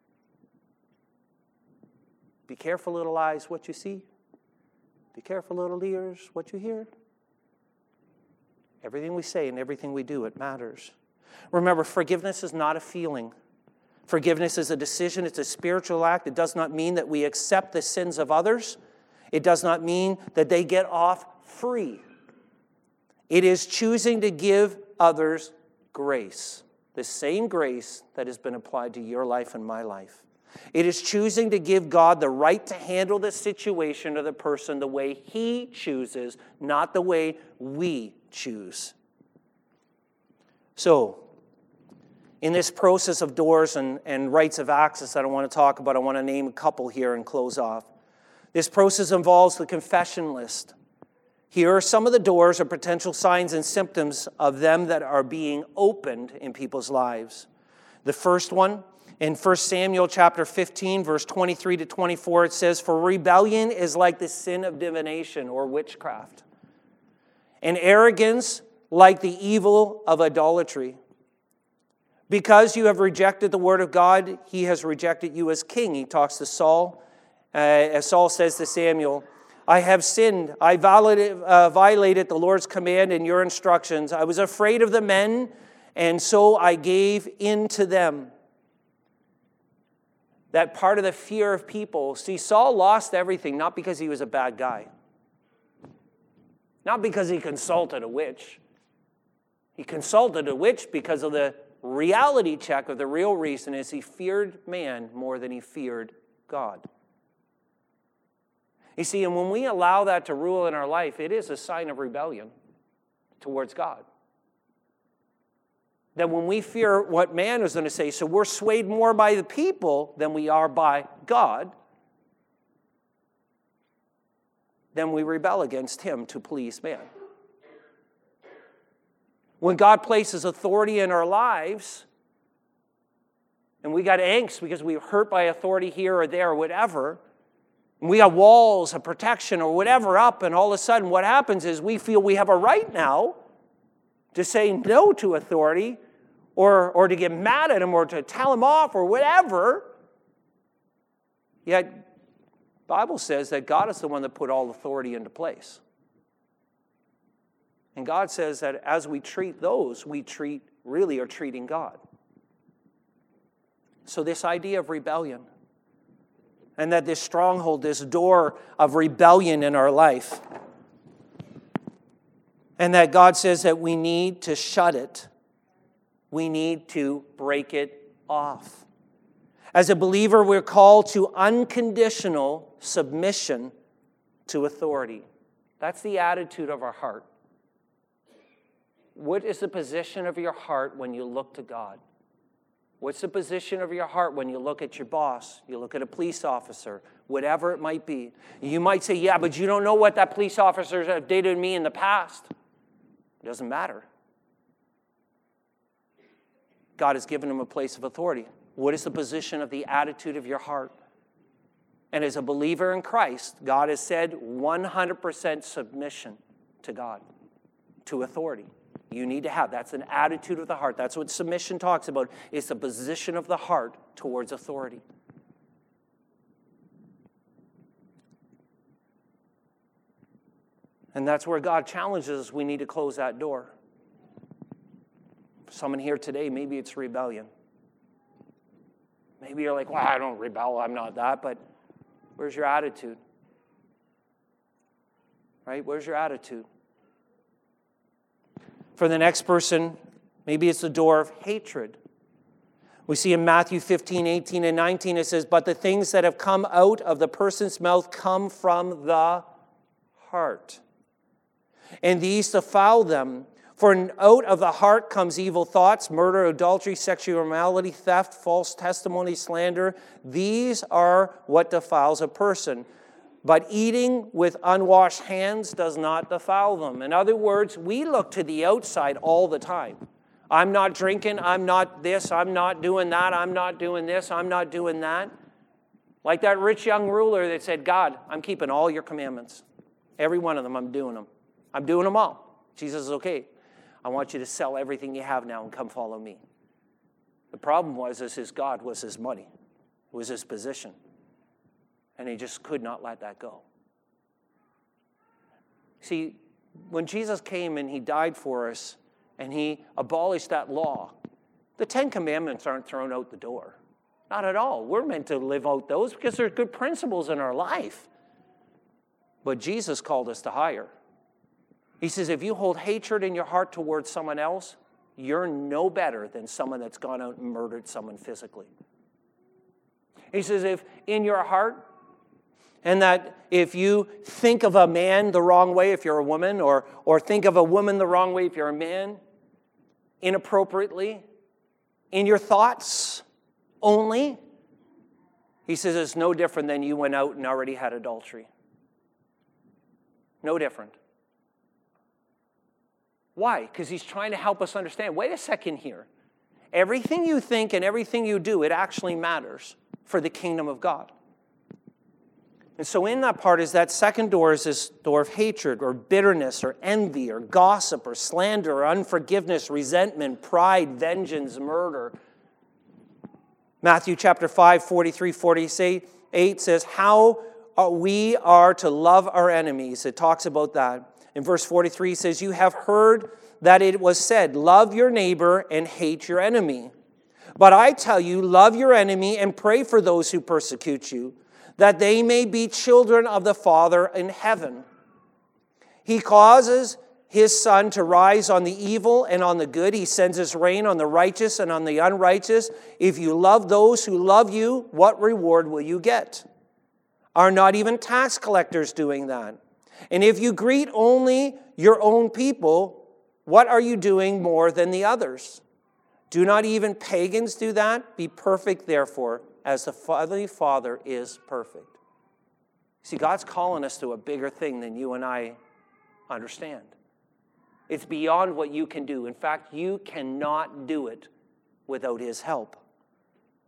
Be careful, little eyes, what you see. Be careful, little ears, what you hear. Everything we say and everything we do, it matters. Remember, forgiveness is not a feeling. Forgiveness is a decision. It's a spiritual act. It does not mean that we accept the sins of others. It does not mean that they get off free. It is choosing to give others grace, the same grace that has been applied to your life and my life. It is choosing to give God the right to handle the situation or the person the way He chooses, not the way we choose. So, in this process of doors and, and rights of access that I want to talk about, I want to name a couple here and close off. This process involves the confession list. Here are some of the doors or potential signs and symptoms of them that are being opened in people's lives. The first one, in First Samuel chapter fifteen, verse twenty-three to twenty-four, it says, for rebellion is like the sin of divination or witchcraft, and arrogance like the evil of idolatry. Because you have rejected the word of God, He has rejected you as king. He talks to Saul, uh, as Saul says to Samuel, I have sinned. I violated, uh, violated the Lord's command and your instructions. I was afraid of the men, and so I gave in to them. That part of the fear of people. See, Saul lost everything, not because he was a bad guy. Not because he consulted a witch. He consulted a witch because of the reality check of the real reason is he feared man more than he feared God. You see, and when we allow that to rule in our life, it is a sign of rebellion towards God. That when we fear what man is going to say, so we're swayed more by the people than we are by God, then we rebel against Him to please man. When God places authority in our lives, And we got angst because we were hurt by authority here or there or whatever. And we got walls of protection or whatever up, and all of a sudden what happens is we feel we have a right now to say no to authority or, or to get mad at him or to tell him off or whatever. Yet, the Bible says that God is the one that put all authority into place. And God says that as we treat those, we treat, really are treating God. So this idea of rebellion, and that this stronghold, this door of rebellion in our life, and that God says that we need to shut it. We need to break it off. As a believer, we're called to unconditional submission to authority. That's the attitude of our heart. What is the position of your heart when you look to God? What's the position of your heart when you look at your boss, you look at a police officer, whatever it might be? You might say, yeah, but you don't know what that police officer did to me in the past. It doesn't matter. God has given him a place of authority. What is the position of the attitude of your heart? And as a believer in Christ, God has said one hundred percent submission to God, to authority. You need to have. That's an attitude of the heart. That's what submission talks about. It's the position of the heart towards authority. And that's where God challenges us. We need to close that door. For someone here today, maybe it's rebellion. Maybe you're like, well, I don't rebel. I'm not that. But where's your attitude? Right? Where's your attitude? For the next person, maybe it's the door of hatred. We see in Matthew fifteen, eighteen, and nineteen, it says, but the things that have come out of the person's mouth come from the heart. And these defile them. For out of the heart comes evil thoughts, murder, adultery, sexual immorality, theft, false testimony, slander. These are what defiles a person. But eating with unwashed hands does not defile them. In other words, we look to the outside all the time. I'm not drinking, I'm not this, I'm not doing that, I'm not doing this, I'm not doing that. Like that rich young ruler that said, God, I'm keeping all your commandments. Every one of them, I'm doing them. I'm doing them all. Jesus says, okay, I want you to sell everything you have now and come follow me. The problem was is his God was his money, was his position. And he just could not let that go. See, when Jesus came and he died for us and he abolished that law, the Ten Commandments aren't thrown out the door. Not at all. We're meant to live out those because they're good principles in our life. But Jesus called us to higher. He says, if you hold hatred in your heart towards someone else, you're no better than someone that's gone out and murdered someone physically. He says, if in your heart, and that if you think of a man the wrong way if you're a woman, or, or think of a woman the wrong way if you're a man, inappropriately, in your thoughts only, he says it's no different than you went out and already had adultery. No different. Why? Because he's trying to help us understand, wait a second here. Everything you think and everything you do, it actually matters for the kingdom of God. And so in that part is that second door is this door of hatred or bitterness or envy or gossip or slander or unforgiveness, resentment, pride, vengeance, murder. Matthew chapter five, forty-three, forty-eight says how we are to love our enemies. It talks about that. In verse forty-three it says, you have heard that it was said, love your neighbor and hate your enemy. But I tell you, love your enemy and pray for those who persecute you, that they may be children of the Father in heaven. He causes his sun to rise on the evil and on the good. He sends his rain on the righteous and on the unrighteous. If you love those who love you, what reward will you get? Are not even tax collectors doing that? And if you greet only your own people, what are you doing more than the others? Do not even pagans do that? Be perfect, therefore, as the Heavenly Father is perfect. See, God's calling us to a bigger thing than you and I understand. It's beyond what you can do. In fact, you cannot do it without his help.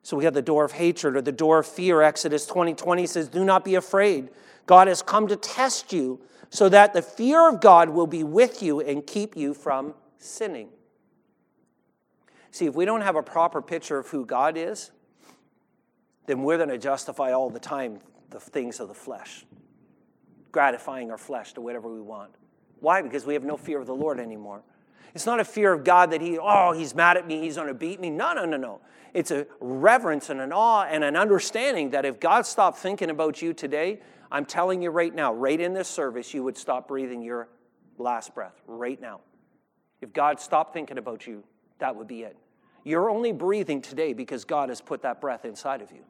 So we have the door of hatred or the door of fear. Exodus twenty twenty says, do not be afraid. God has come to test you so that the fear of God will be with you and keep you from sinning. See, if we don't have a proper picture of who God is, then we're going to justify all the time the things of the flesh, gratifying our flesh to whatever we want. Why? Because we have no fear of the Lord anymore. It's not a fear of God that he, oh, he's mad at me, he's going to beat me. No, no, no, no. It's a reverence and an awe and an understanding that if God stopped thinking about you today, I'm telling you right now, right in this service, you would stop breathing your last breath right now. If God stopped thinking about you, that would be it. You're only breathing today because God has put that breath inside of you.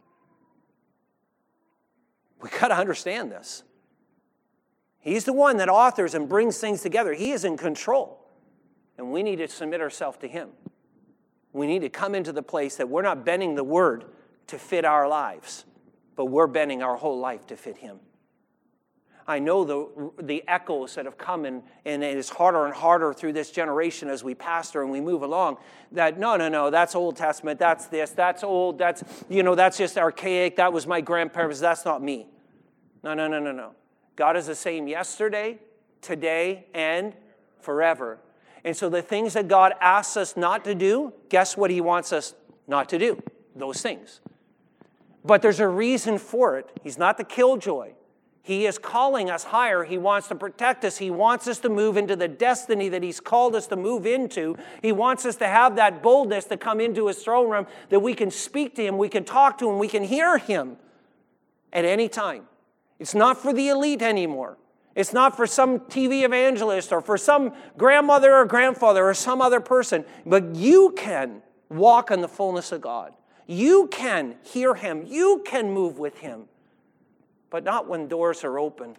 We've got to understand this. He's the one that authors and brings things together. He is in control. And we need to submit ourselves to him. We need to come into the place that we're not bending the word to fit our lives, but we're bending our whole life to fit him. I know the, the echoes that have come, and, and it is harder and harder through this generation as we pastor and we move along, that no, no, no, that's Old Testament, that's this, that's old, that's, you know, that's just archaic, that was my grandparents, that's not me. No, no, no, no, no. God is the same yesterday, today, and forever. And so the things that God asks us not to do, guess what he wants us not to do? Those things. But there's a reason for it. He's not the killjoy. He is calling us higher. He wants to protect us. He wants us to move into the destiny that he's called us to move into. He wants us to have that boldness to come into his throne room, that we can speak to him, we can talk to him, we can hear him at any time. It's not for the elite anymore. It's not for some T V evangelist or for some grandmother or grandfather or some other person. But you can walk in the fullness of God. You can hear him. You can move with him. But not when doors are open.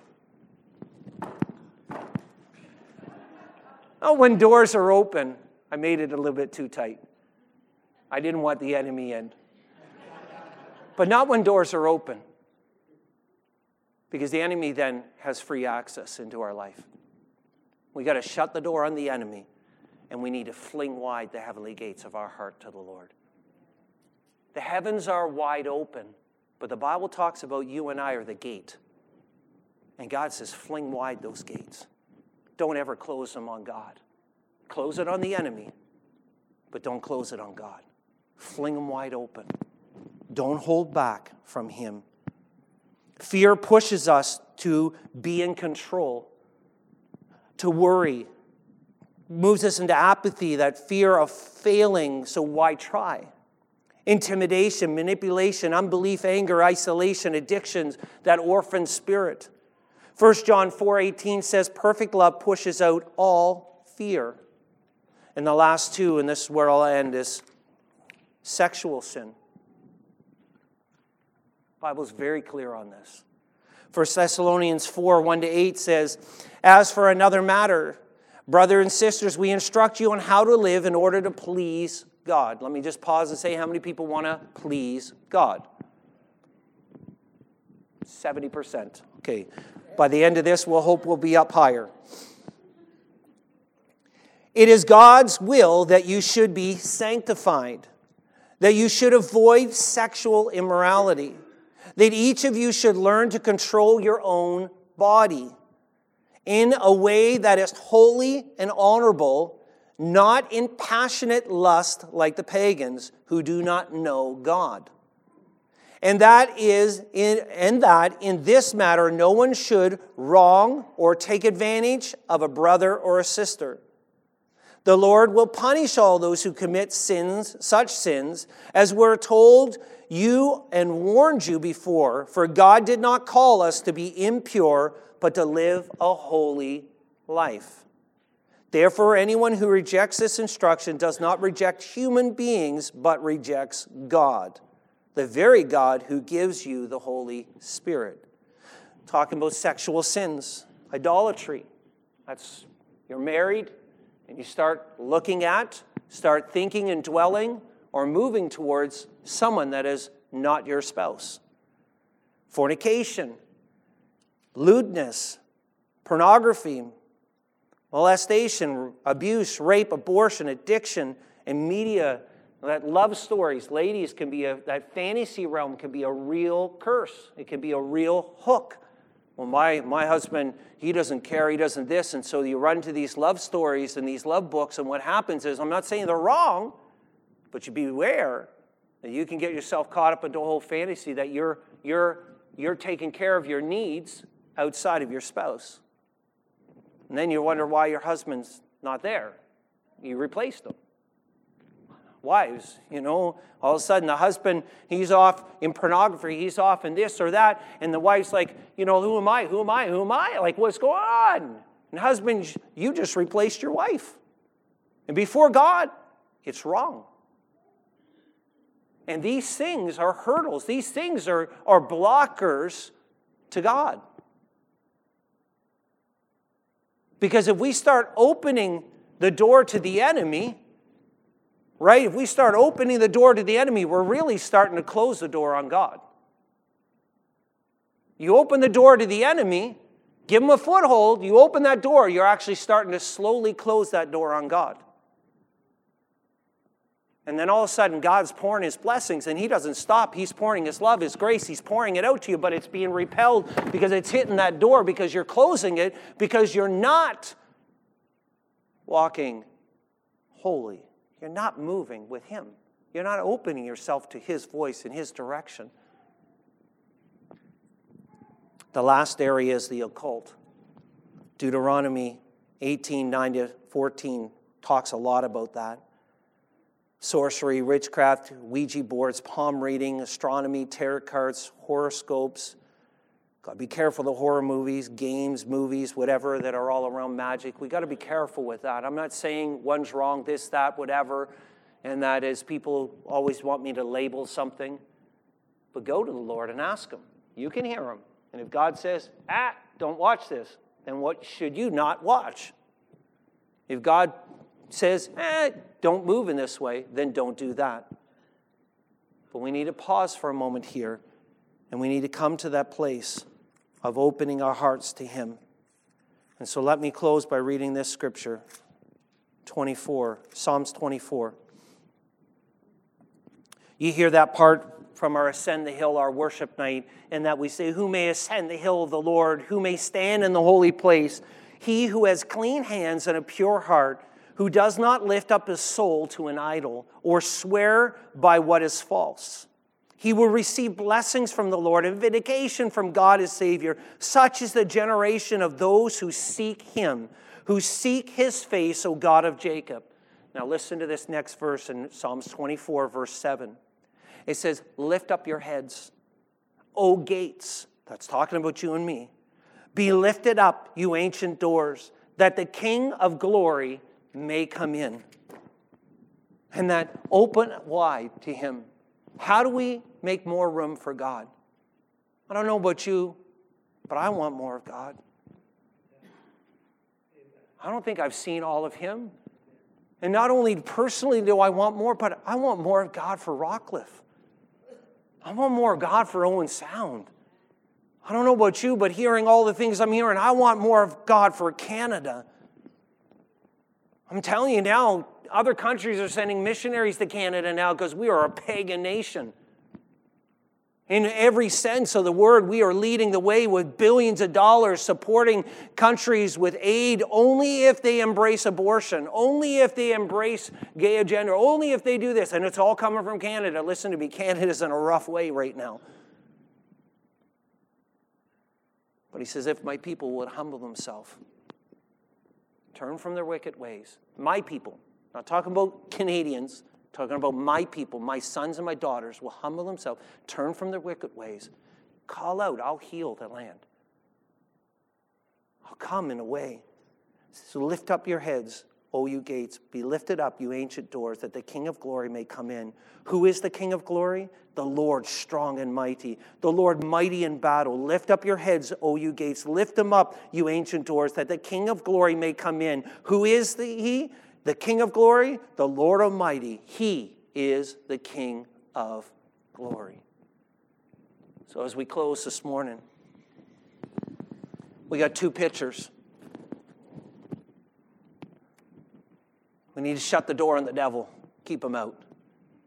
Not when doors are open. I made it a little bit too tight. I didn't want the enemy in. But not when doors are open. Because the enemy then has free access into our life. We got to shut the door on the enemy, and we need to fling wide the heavenly gates of our heart to the Lord. The heavens are wide open, but the Bible talks about you and I are the gate. And God says, fling wide those gates. Don't ever close them on God. Close it on the enemy, but don't close it on God. Fling them wide open. Don't hold back from him. Fear pushes us to be in control, to worry, moves us into apathy, that fear of failing, so why try? Intimidation, manipulation, unbelief, anger, isolation, addictions, that orphan spirit. First John four eighteen says, perfect love pushes out all fear. And the last two, and this is where I'll end, is sexual sin. The Bible is very clear on this. First Thessalonians four, one to eight says, as for another matter, brothers and sisters, we instruct you on how to live in order to please God. Let me just pause and say how many people want to please God. seventy percent. Okay. By the end of this, we'll hope we'll be up higher. It is God's will that you should be sanctified, that you should avoid sexual immorality, that each of you should learn to control your own body in a way that is holy and honorable, not in passionate lust like the pagans who do not know God. And that is in and that in this matter no one should wrong or take advantage of a brother or a sister. The Lord will punish all those who commit sins, such sins, as we're told you and warned you before, for God did not call us to be impure, but to live a holy life. Therefore, anyone who rejects this instruction does not reject human beings, but rejects God, the very God who gives you the Holy Spirit. Talking about sexual sins, idolatry. That's, you're married, and you start looking at, start thinking and dwelling, or moving towards someone that is not your spouse. Fornication, lewdness, pornography, molestation, abuse, rape, abortion, addiction, and media That love stories, ladies, can be a, that fantasy realm can be a real curse. It can be a real hook. Well, my, my husband, he doesn't care, he doesn't this, and so you run to these love stories and these love books, and what happens is, I'm not saying they're wrong, but you beware that you can get yourself caught up into a whole fantasy that you're, you're, you're taking care of your needs outside of your spouse. And then you wonder why your husband's not there. You replaced him. Wives, you know, all of a sudden the husband, he's off in pornography, he's off in this or that, and the wife's like, you know, who am I, who am I, who am I? Like, what's going on? And husband, you just replaced your wife. And before God, it's wrong. And these things are hurdles. These things are, are blockers to God. Because if we start opening the door to the enemy, right? If we start opening the door to the enemy, we're really starting to close the door on God. You open the door to the enemy, give him a foothold, you open that door, you're actually starting to slowly close that door on God. And then all of a sudden, God's pouring his blessings, and he doesn't stop. He's pouring his love, his grace. He's pouring it out to you, but it's being repelled because it's hitting that door, because you're closing it, because you're not walking holy. You're not moving with him. You're not opening yourself to his voice and his direction. The last area is the occult. Deuteronomy eighteen, nine to fourteen talks a lot about that. Sorcery, witchcraft, Ouija boards, palm reading, astronomy, tarot cards, horoscopes. Got to be careful of the horror movies, games, movies, whatever that are all around magic. We got to be careful with that. I'm not saying one's wrong, this, that, whatever, and that is people always want me to label something. But go to the Lord and ask him. You can hear him. And if God says, ah, don't watch this, then what should you not watch? If God says, eh, don't move in this way, then don't do that. But we need to pause for a moment here, and we need to come to that place of opening our hearts to him. And so let me close by reading this scripture, twenty-four, Psalms twenty-four. You hear that part from our Ascend the Hill, our worship night, and that we say, who may ascend the hill of the Lord? Who may stand in the holy place? He who has clean hands and a pure heart, who does not lift up his soul to an idol or swear by what is false. He will receive blessings from the Lord and vindication from God his Savior. Such is the generation of those who seek him, who seek his face, O God of Jacob. Now listen to this next verse in Psalms twenty-four, verse seven. It says, lift up your heads, O gates. That's talking about you and me. Be lifted up, you ancient doors, that the King of glory may come in. And that open wide to him. How do we make more room for God? I don't know about you, but I want more of God. I don't think I've seen all of him. And not only personally do I want more, but I want more of God for Rockcliffe. I want more of God for Owen Sound. I don't know about you, but hearing all the things I'm hearing, I want more of God for Canada. I'm telling you now, other countries are sending missionaries to Canada now because we are a pagan nation. In every sense of the word, we are leading the way with billions of dollars supporting countries with aid only if they embrace abortion, only if they embrace gay agenda, only if they do this. And it's all coming from Canada. Listen to me, Canada's in a rough way right now. But he says, if my people would humble themselves, turn from their wicked ways, my people, not talking about Canadians, talking about my people, my sons and my daughters will humble themselves, turn from their wicked ways, call out, I'll heal the land. I'll come in a way. So lift up your heads, O you gates, be lifted up, you ancient doors, that the King of glory may come in. Who is the King of glory? The Lord strong and mighty, the Lord mighty in battle. Lift up your heads, O you gates, lift them up, you ancient doors, that the King of glory may come in. Who is the he? The King of glory, the Lord Almighty. He is the King of glory. So as we close this morning, we got two pictures. We need to shut the door on the devil. Keep him out.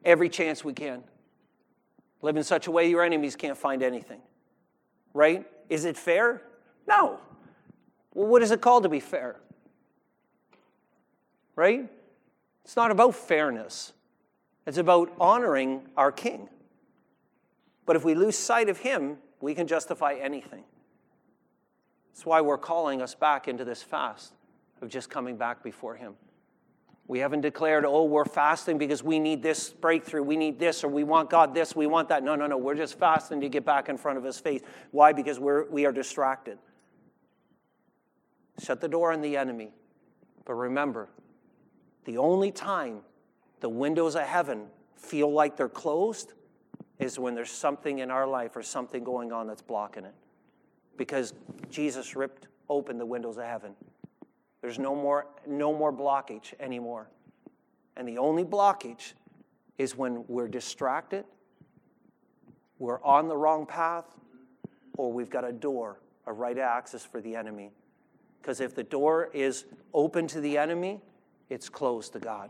every chance we can. Live in such a way your enemies can't find anything. Right? Is it fair? No. Well, what is it called to be fair? Right? It's not about fairness. It's about honoring our King. But if we lose sight of him, we can justify anything. That's why we're calling us back into this fast of just coming back before him. We haven't declared, oh, we're fasting because we need this breakthrough, we need this, or we want God this, we want that. No, no, no. We're just fasting to get back in front of his face. Why? Because we're, we are distracted. Shut the door on the enemy. But remember, the only time the windows of heaven feel like they're closed is when there's something in our life or something going on that's blocking it. Because Jesus ripped open the windows of heaven. There's no more, no more blockage anymore. And the only blockage is when we're distracted, we're on the wrong path, or we've got a door, a right access for the enemy. Because if the door is open to the enemy, it's closed to God.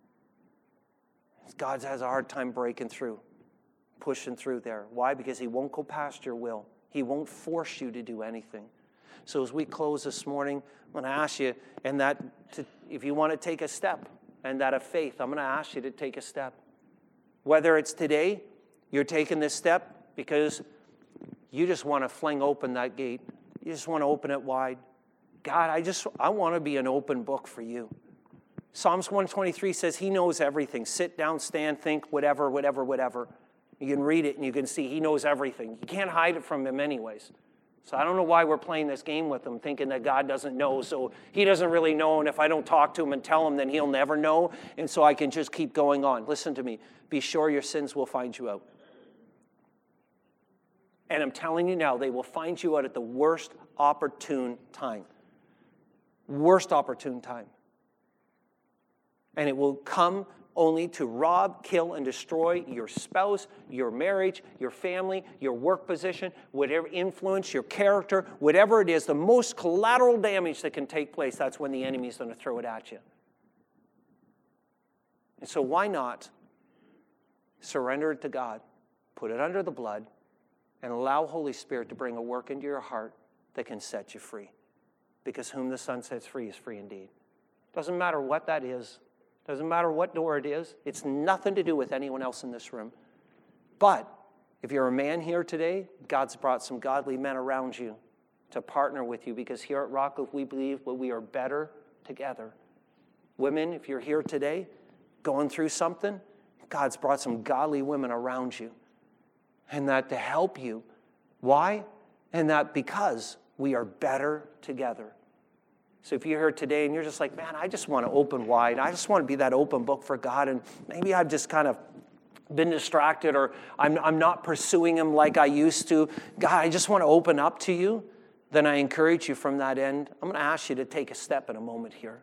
God has a hard time breaking through, pushing through there. Why? Because he won't go past your will. He won't force you to do anything. So as we close this morning, I'm going to ask you, and that to, if you want to take a step, and that of faith, I'm going to ask you to take a step. Whether it's today, you're taking this step because you just want to fling open that gate. You just want to open it wide. God, I just, I want to be an open book for you. Psalms one twenty-three says he knows everything. Sit down, stand, think, whatever, whatever, whatever. You can read it and you can see he knows everything. You can't hide it from him anyways. So I don't know why we're playing this game with him, thinking that God doesn't know. So he doesn't really know, and if I don't talk to him and tell him, then he'll never know. And so I can just keep going on. Listen to me. Be sure your sins will find you out. And I'm telling you now, they will find you out at the worst opportune time. Worst opportune time. And it will come only to rob, kill, and destroy your spouse, your marriage, your family, your work position, whatever influence, your character, whatever it is, the most collateral damage that can take place, that's when the enemy is going to throw it at you. And so why not surrender it to God, put it under the blood, and allow Holy Spirit to bring a work into your heart that can set you free. Because whom the Son sets free is free indeed. Doesn't matter what that is. Doesn't matter what door it is. It's nothing to do with anyone else in this room. But if you're a man here today, God's brought some godly men around you to partner with you, because here at Rockcliffe we believe that we are better together. Women, if you're here today going through something, God's brought some godly women around you. And that to help you. Why? And that because we are better together. So if you're here today and you're just like, man, I just want to open wide. I just want to be that open book for God. And maybe I've just kind of been distracted, or I'm, I'm not pursuing him like I used to. God, I just want to open up to you. Then I encourage you from that end. I'm going to ask you to take a step in a moment here.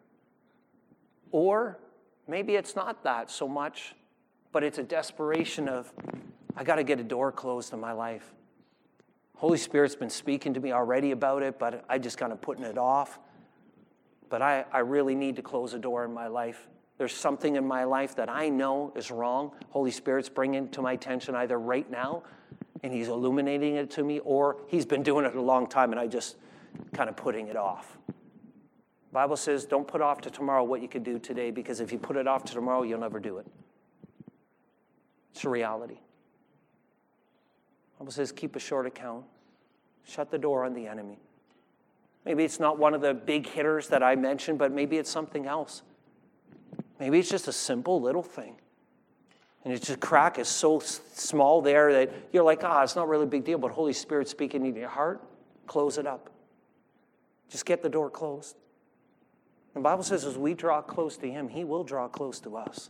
Or maybe it's not that so much, but it's a desperation of, I got to get a door closed in my life. Holy Spirit's been speaking to me already about it, but I just kind of putting it off. But I, I really need to close a door in my life. There's something in my life that I know is wrong. Holy Spirit's bringing it to my attention either right now, and he's illuminating it to me, or he's been doing it a long time, and I just kind of putting it off. The Bible says, don't put off to tomorrow what you could do today, because if you put it off to tomorrow, you'll never do it. It's a reality. The Bible says, keep a short account. Shut the door on the enemy. Maybe it's not one of the big hitters that I mentioned, but maybe it's something else. Maybe it's just a simple little thing. And it's just crack is so small there that you're like, ah, oh, it's not really a big deal, but Holy Spirit speaking into your heart, close it up. Just get the door closed. The Bible says as we draw close to him, he will draw close to us.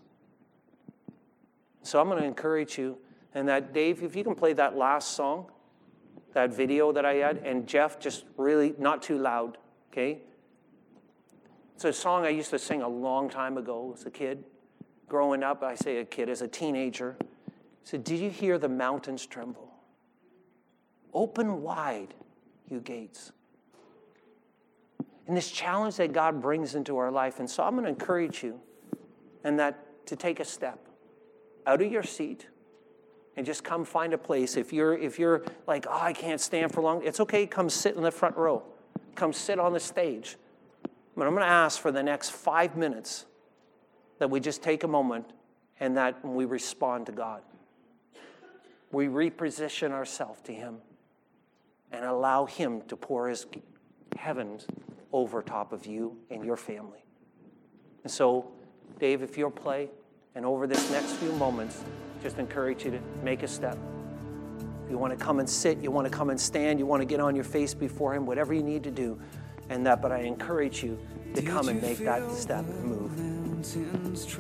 So I'm going to encourage you, and that, Dave, if you can play that last song, that video that I had, and Jeff, just really not too loud, okay? It's a song I used to sing a long time ago as a kid. Growing up, I say a kid, as a teenager. I said, did you hear the mountains tremble? Open wide, you gates. And this challenge that God brings into our life. And so I'm going to encourage you and that to take a step. out of your seat and just come find a place. If you're if you're like, oh, I can't stand for long, it's okay. Come sit in the front row. Come sit on the stage. But I'm going to ask for the next five minutes that we just take a moment and that we respond to God. We reposition ourselves to him and allow him to pour his heavens over top of you and your family. And so, Dave, if you'll play, and over this next few moments, just encourage you to make a step. If you want to come and sit, you want to come and stand, you want to get on your face before him, whatever you need to do, and that, but I encourage you to come and make that step and move.